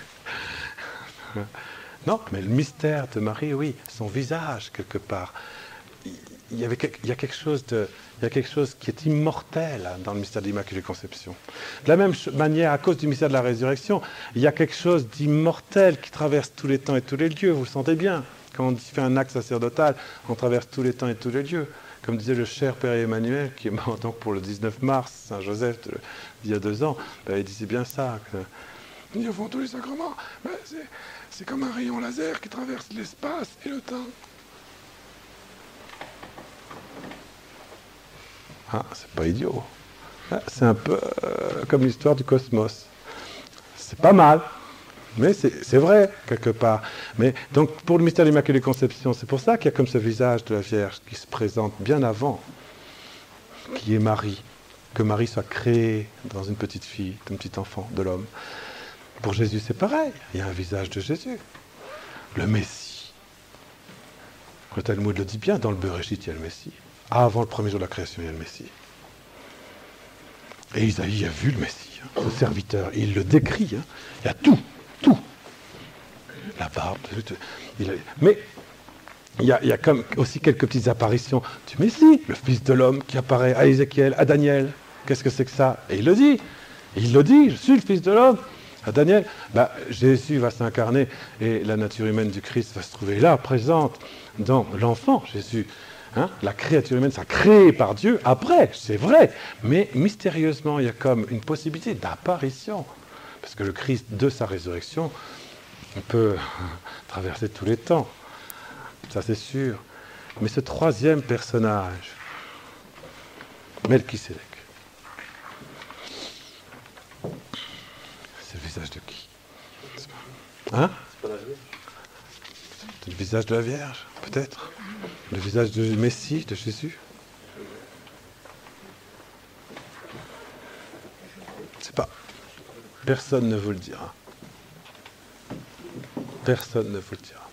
S1: Non, mais le mystère de Marie, oui, son visage, quelque part. Il y, avait, il, y a quelque chose de, il y a quelque chose qui est immortel dans le mystère de l'Immaculée Conception. De la même manière, à cause du mystère de la résurrection, il y a quelque chose d'immortel qui traverse tous les temps et tous les lieux. Vous le sentez bien. Quand on fait un acte sacerdotal, on traverse tous les temps et tous les lieux. Comme disait le cher Père Emmanuel, qui est mort donc pour le dix-neuf mars, Saint-Joseph, il y a deux ans, ben, il disait bien ça. Que, ils font tous les sacrements. Ben, c'est, c'est comme un rayon laser qui traverse l'espace et le temps. Ah, c'est pas idiot. C'est un peu euh, comme l'histoire du cosmos. C'est pas mal, mais c'est, c'est vrai, quelque part. Mais donc, pour le mystère de l'Immaculée Conception, c'est pour ça qu'il y a comme ce visage de la Vierge qui se présente bien avant, qui est Marie. Que Marie soit créée dans une petite fille, un petit enfant de l'homme. Pour Jésus, c'est pareil. Il y a un visage de Jésus. Le Messie. Le Talmud le dit bien, dans le Bereshit, il y a le Messie. avant le premier jour de la création, il y a le Messie. Et Isaïe a vu le Messie, hein, le serviteur, et il le décrit. Hein. Il y a tout, tout. La barbe, tout, il a, mais il y, a, il y a comme aussi quelques petites apparitions du Messie, le Fils de l'homme qui apparaît à Ézéchiel, à Daniel. Qu'est-ce que c'est que ça? Et il le dit. Il le dit, je suis le Fils de l'homme. À Daniel, bah, Jésus va s'incarner et la nature humaine du Christ va se trouver là, présente dans l'enfant Jésus. Hein, la créature humaine sera créée par Dieu après, c'est vrai, mais mystérieusement, il y a comme une possibilité d'apparition. Parce que le Christ, de sa résurrection, on peut traverser tous les temps. Ça, c'est sûr. Mais ce troisième personnage, Melchisédek, c'est le visage de qui? Hein?
S4: C'est pas la Vierge.
S1: C'est le visage de la Vierge, peut-être? Le visage du Messie, de Jésus? Je sais pas. Personne ne vous le dira. Personne ne vous le dira.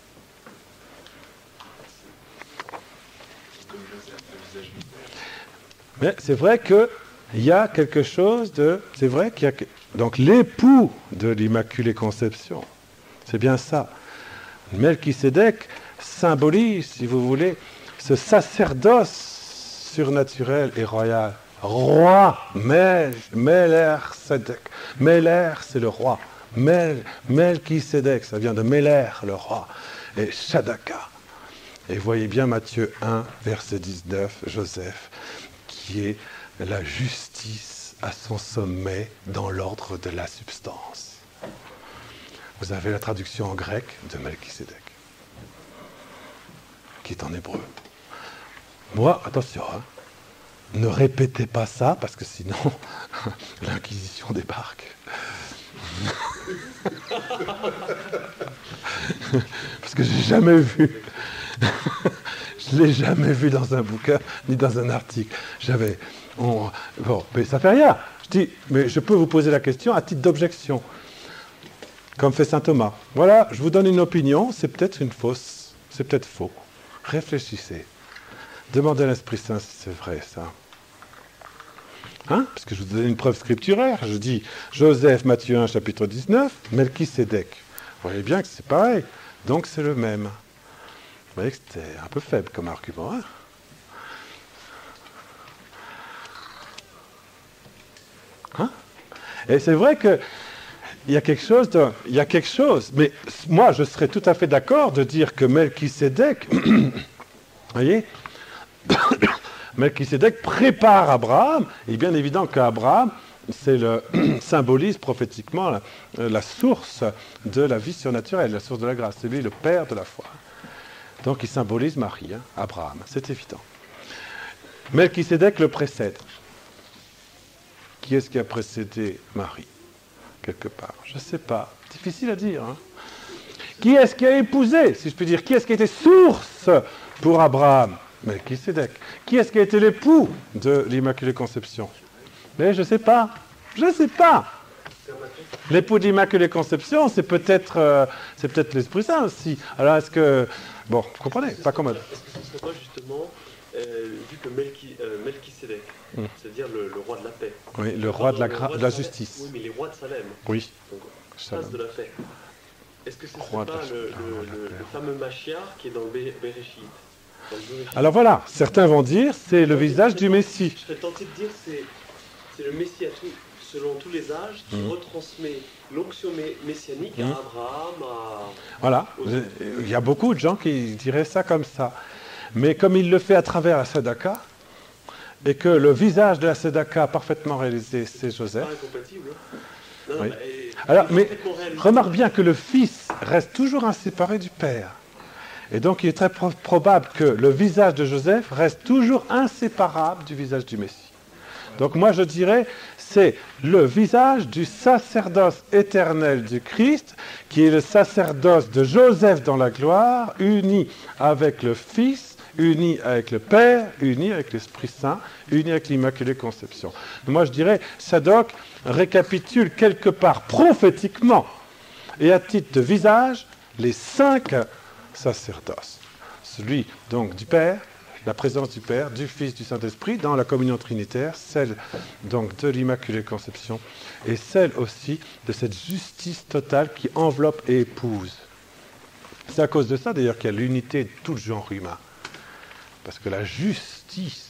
S1: Mais c'est vrai qu'il y a quelque chose de... C'est vrai qu'il y a... Donc l'époux de l'Immaculée Conception, c'est bien ça. Melchisédek symbolise, si vous voulez, ce sacerdoce surnaturel et royal. Roi, Mel, Meler Sédek. Meler, c'est le roi. Mel, Melchisédek, ça vient de Meler, le roi. Et Shadaka. Et voyez bien Matthieu un, verset dix-neuf, Joseph, qui est la justice à son sommet dans l'ordre de la substance. Vous avez la traduction en grec de Melchisédek, qui est en hébreu. Moi, attention, hein, ne répétez pas ça, parce que sinon, l'Inquisition débarque. Parce que j'ai jamais vu, je l'ai jamais vu dans un bouquin, ni dans un article. J'avais, on, bon, mais ça fait rien. Je dis, mais je peux vous poser la question à titre d'objection. Comme fait saint Thomas. Voilà, je vous donne une opinion, c'est peut-être une fausse, c'est peut-être faux. Réfléchissez. Demandez à l'Esprit Saint si c'est vrai, ça. Hein? Parce que je vous donne une preuve scripturaire. Je dis, Joseph, Matthieu un, chapitre dix-neuf, Melchisédek. Vous voyez bien que c'est pareil. Donc c'est le même. Vous voyez que c'était un peu faible comme argument. Hein? Hein? Et c'est vrai que il y a quelque chose, de, il y a quelque chose, mais moi je serais tout à fait d'accord de dire que Melchisédek, vous voyez, Melchisédek prépare Abraham, et bien évident qu'Abraham, c'est le symbolise prophétiquement la, la source de la vie surnaturelle, la source de la grâce, c'est lui le père de la foi. Donc il symbolise Marie, hein, Abraham, c'est évident. Melchisédek le précède. Qui est-ce qui a précédé Marie? Quelque part, je ne sais pas, difficile à dire. Hein. Qui est-ce qui a épousé, si je puis dire, qui est-ce qui a été source pour Abraham? Melchisédek. Qui est-ce qui a été l'époux de l'Immaculée Conception? Mais je ne sais pas, je ne sais pas. L'époux de l'Immaculée Conception, c'est peut-être euh, c'est peut-être l'Esprit Saint aussi. Alors est-ce que... Bon, vous comprenez, pas comme...
S4: Est-ce que ce ne serait pas justement, euh, vu que Melchi, euh, Melchisédek, hum. c'est-à-dire le, le roi de la paix.
S1: Oui, le roi de la, gra-
S4: roi
S1: de la
S4: de
S1: justice.
S4: Oui, mais les rois de Salem.
S1: Oui.
S4: Donc, prince de la paix. Est-ce que ce ne serait pas le, le, le, le fameux Machiar qui est dans le Béréchit?
S1: Alors voilà, certains vont dire c'est le visage du Messie.
S4: Je serais tenté de dire c'est c'est le Messie à tout, selon tous les âges qui mmh. retransmet l'onction messianique mmh. à Abraham, à...
S1: Voilà, il y a beaucoup de gens qui diraient ça comme ça. Mais comme il le fait à travers la Sedaka, et que le visage de la Sedaka parfaitement réalisé, c'est Joseph.
S4: C'est pas incompatible. Non,
S1: oui.
S4: non, mais,
S1: Alors, mais remarque bien que le Fils reste toujours inséparé du Père. Et donc, il est très pro- probable que le visage de Joseph reste toujours inséparable du visage du Messie. Donc, moi, je dirais, c'est le visage du sacerdoce éternel du Christ, qui est le sacerdoce de Joseph dans la gloire, uni avec le Fils, uni avec le Père, uni avec l'Esprit Saint, uni avec l'Immaculée Conception. Moi, je dirais, Sadoc récapitule quelque part prophétiquement, et à titre de visage, les cinq sacerdoce. Celui donc du Père, la présence du Père, du Fils, du Saint-Esprit dans la communion trinitaire, celle donc de l'Immaculée Conception, et celle aussi de cette justice totale qui enveloppe et épouse. C'est à cause de ça d'ailleurs qu'il y a l'unité de tout le genre humain. Parce que la justice,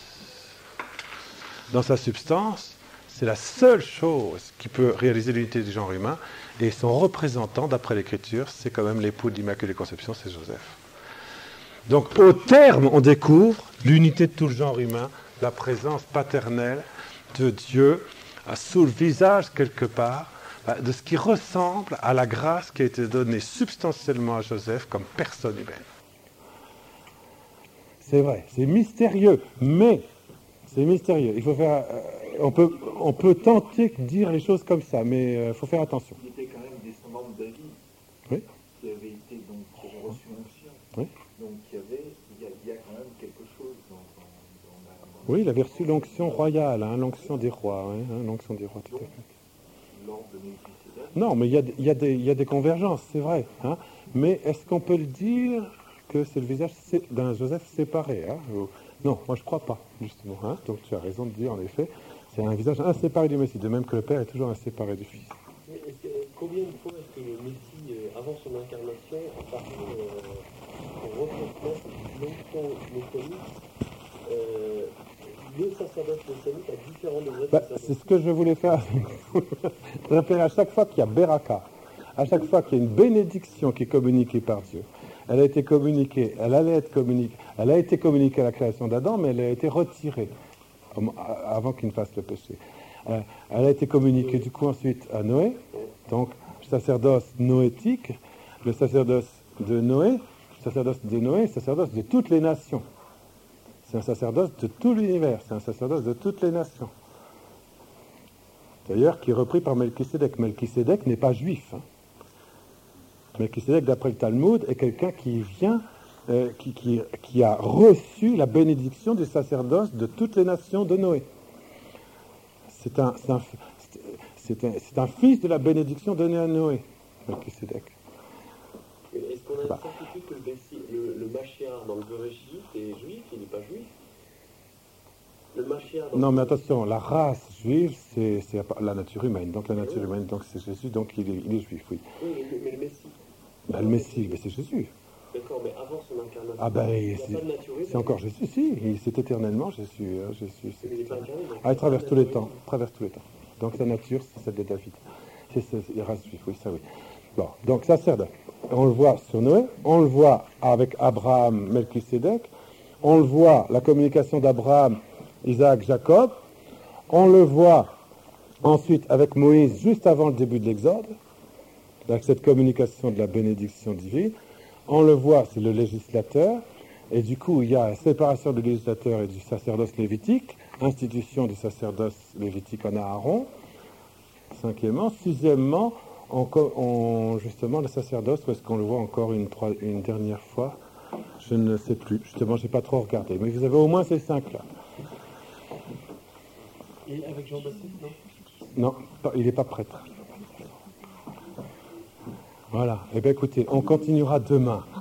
S1: dans sa substance, c'est la seule chose qui peut réaliser l'unité du genre humain, et son représentant, d'après l'Écriture, c'est quand même l'époux de l'Immaculée Conception, c'est Joseph. Donc au terme, on découvre l'unité de tout le genre humain, la présence paternelle de Dieu sous le visage quelque part de ce qui ressemble à la grâce qui a été donnée substantiellement à Joseph comme personne humaine. C'est vrai, c'est mystérieux, mais c'est mystérieux. Il faut faire, euh, on peut, on peut tenter de dire les choses comme ça, mais il euh, faut faire attention.
S5: Il était quand même descendant de David,
S1: oui.
S5: Qui avait été donc reçu l'onction.
S1: Oui.
S5: Donc il y avait, il y a, il y a quand même quelque chose dans, dans, dans la. Dans
S1: oui, il avait reçu l'onction royale, hein, l'onction des rois, hein, hein, l'onction des rois, tout à fait.
S5: L'ordre de Melchisédek.
S1: Non, mais il y a, il y a des, il y a des convergences, c'est vrai. Hein, mais est-ce qu'on peut le dire que c'est le visage d'un Joseph séparé, hein, ou... Non, moi je ne crois pas, justement. Hein. Donc tu as raison de dire, en effet, c'est un visage inséparé du Messie, de même que le Père est toujours inséparé du Fils.
S4: Mais est-ce que, combien de fois est-ce que le Messie, euh, avant son incarnation, a parlé euh, au recrutement l'onction messianique, euh, le sacerdoce messianique à différents degrés de
S1: bah,
S4: sacerdoce?
S1: C'est ce que je voulais faire. Je rappelle à chaque fois qu'il y a Beraka, à chaque fois qu'il y a une bénédiction qui est communiquée par Dieu, elle a été communiquée, elle allait être communiquée, elle a été communiquée à la création d'Adam, mais elle a été retirée avant qu'il ne fasse le péché. Elle a été communiquée du coup ensuite à Noé, donc sacerdoce noétique, le sacerdoce de Noé, le sacerdoce de Noé, le sacerdoce de toutes les nations. C'est un sacerdoce de tout l'univers, c'est un sacerdoce de toutes les nations. D'ailleurs, qui est repris par Melchisédek. Melchisédek n'est pas juif. Hein. Melchisédek, d'après le Talmud, est quelqu'un qui vient, euh, qui, qui, qui a reçu la bénédiction du sacerdoce de toutes les nations de Noé. C'est un, c'est un, c'est un, c'est un fils de la bénédiction donnée à Noé, Melchisédek.
S4: Est-ce qu'on a une
S1: Bah.
S4: certitude que le, Messie, le, le Mashiach dans le Bereshit est juif, il n'est pas juif? Le Mashiach dans
S1: Non,
S4: le
S1: mais attention, la race juive, c'est, c'est la nature humaine. Donc la nature humaine, donc c'est Jésus, donc il est, il est juif, oui.
S4: Oui, mais, mais le Messie.
S1: Ben, le Messie, ben, c'est Jésus.
S4: D'accord, mais avant son incarnation,
S1: Ah ben,
S4: il n'y a
S1: c'est,
S4: pas de nature humaine.
S1: c'est encore Jésus, si, il- c'est éternellement Jésus. Hein, Jésus c'est
S4: Mais il n'est pas incarné, donc
S1: ah, il traverse tous les
S4: nature
S1: temps,
S4: humaine.
S1: traverse tous les temps. Donc sa nature, c'est celle de David. C'est, c'est, c'est la race juive, oui, ça oui. Bon, donc sacerdoce, on le voit sur Noé, on le voit avec Abraham, Melchisédek, on le voit, la communication d'Abraham, Isaac, Jacob, on le voit ensuite avec Moïse, juste avant le début de l'Exode, avec cette communication de la bénédiction divine. On le voit, c'est le législateur, et du coup, il y a la séparation du législateur et du sacerdoce lévitique, institution du sacerdoce lévitique en Aaron, cinquièmement. Sixièmement, on, on, justement, le sacerdoce, où est-ce qu'on le voit encore une, une dernière fois? Je ne sais plus, justement, je n'ai pas trop regardé, mais vous avez au moins ces cinq-là.
S4: Et avec Jean-Baptiste, non?
S1: Non, il n'est pas prêtre. Voilà. Eh bien, écoutez, on continuera demain.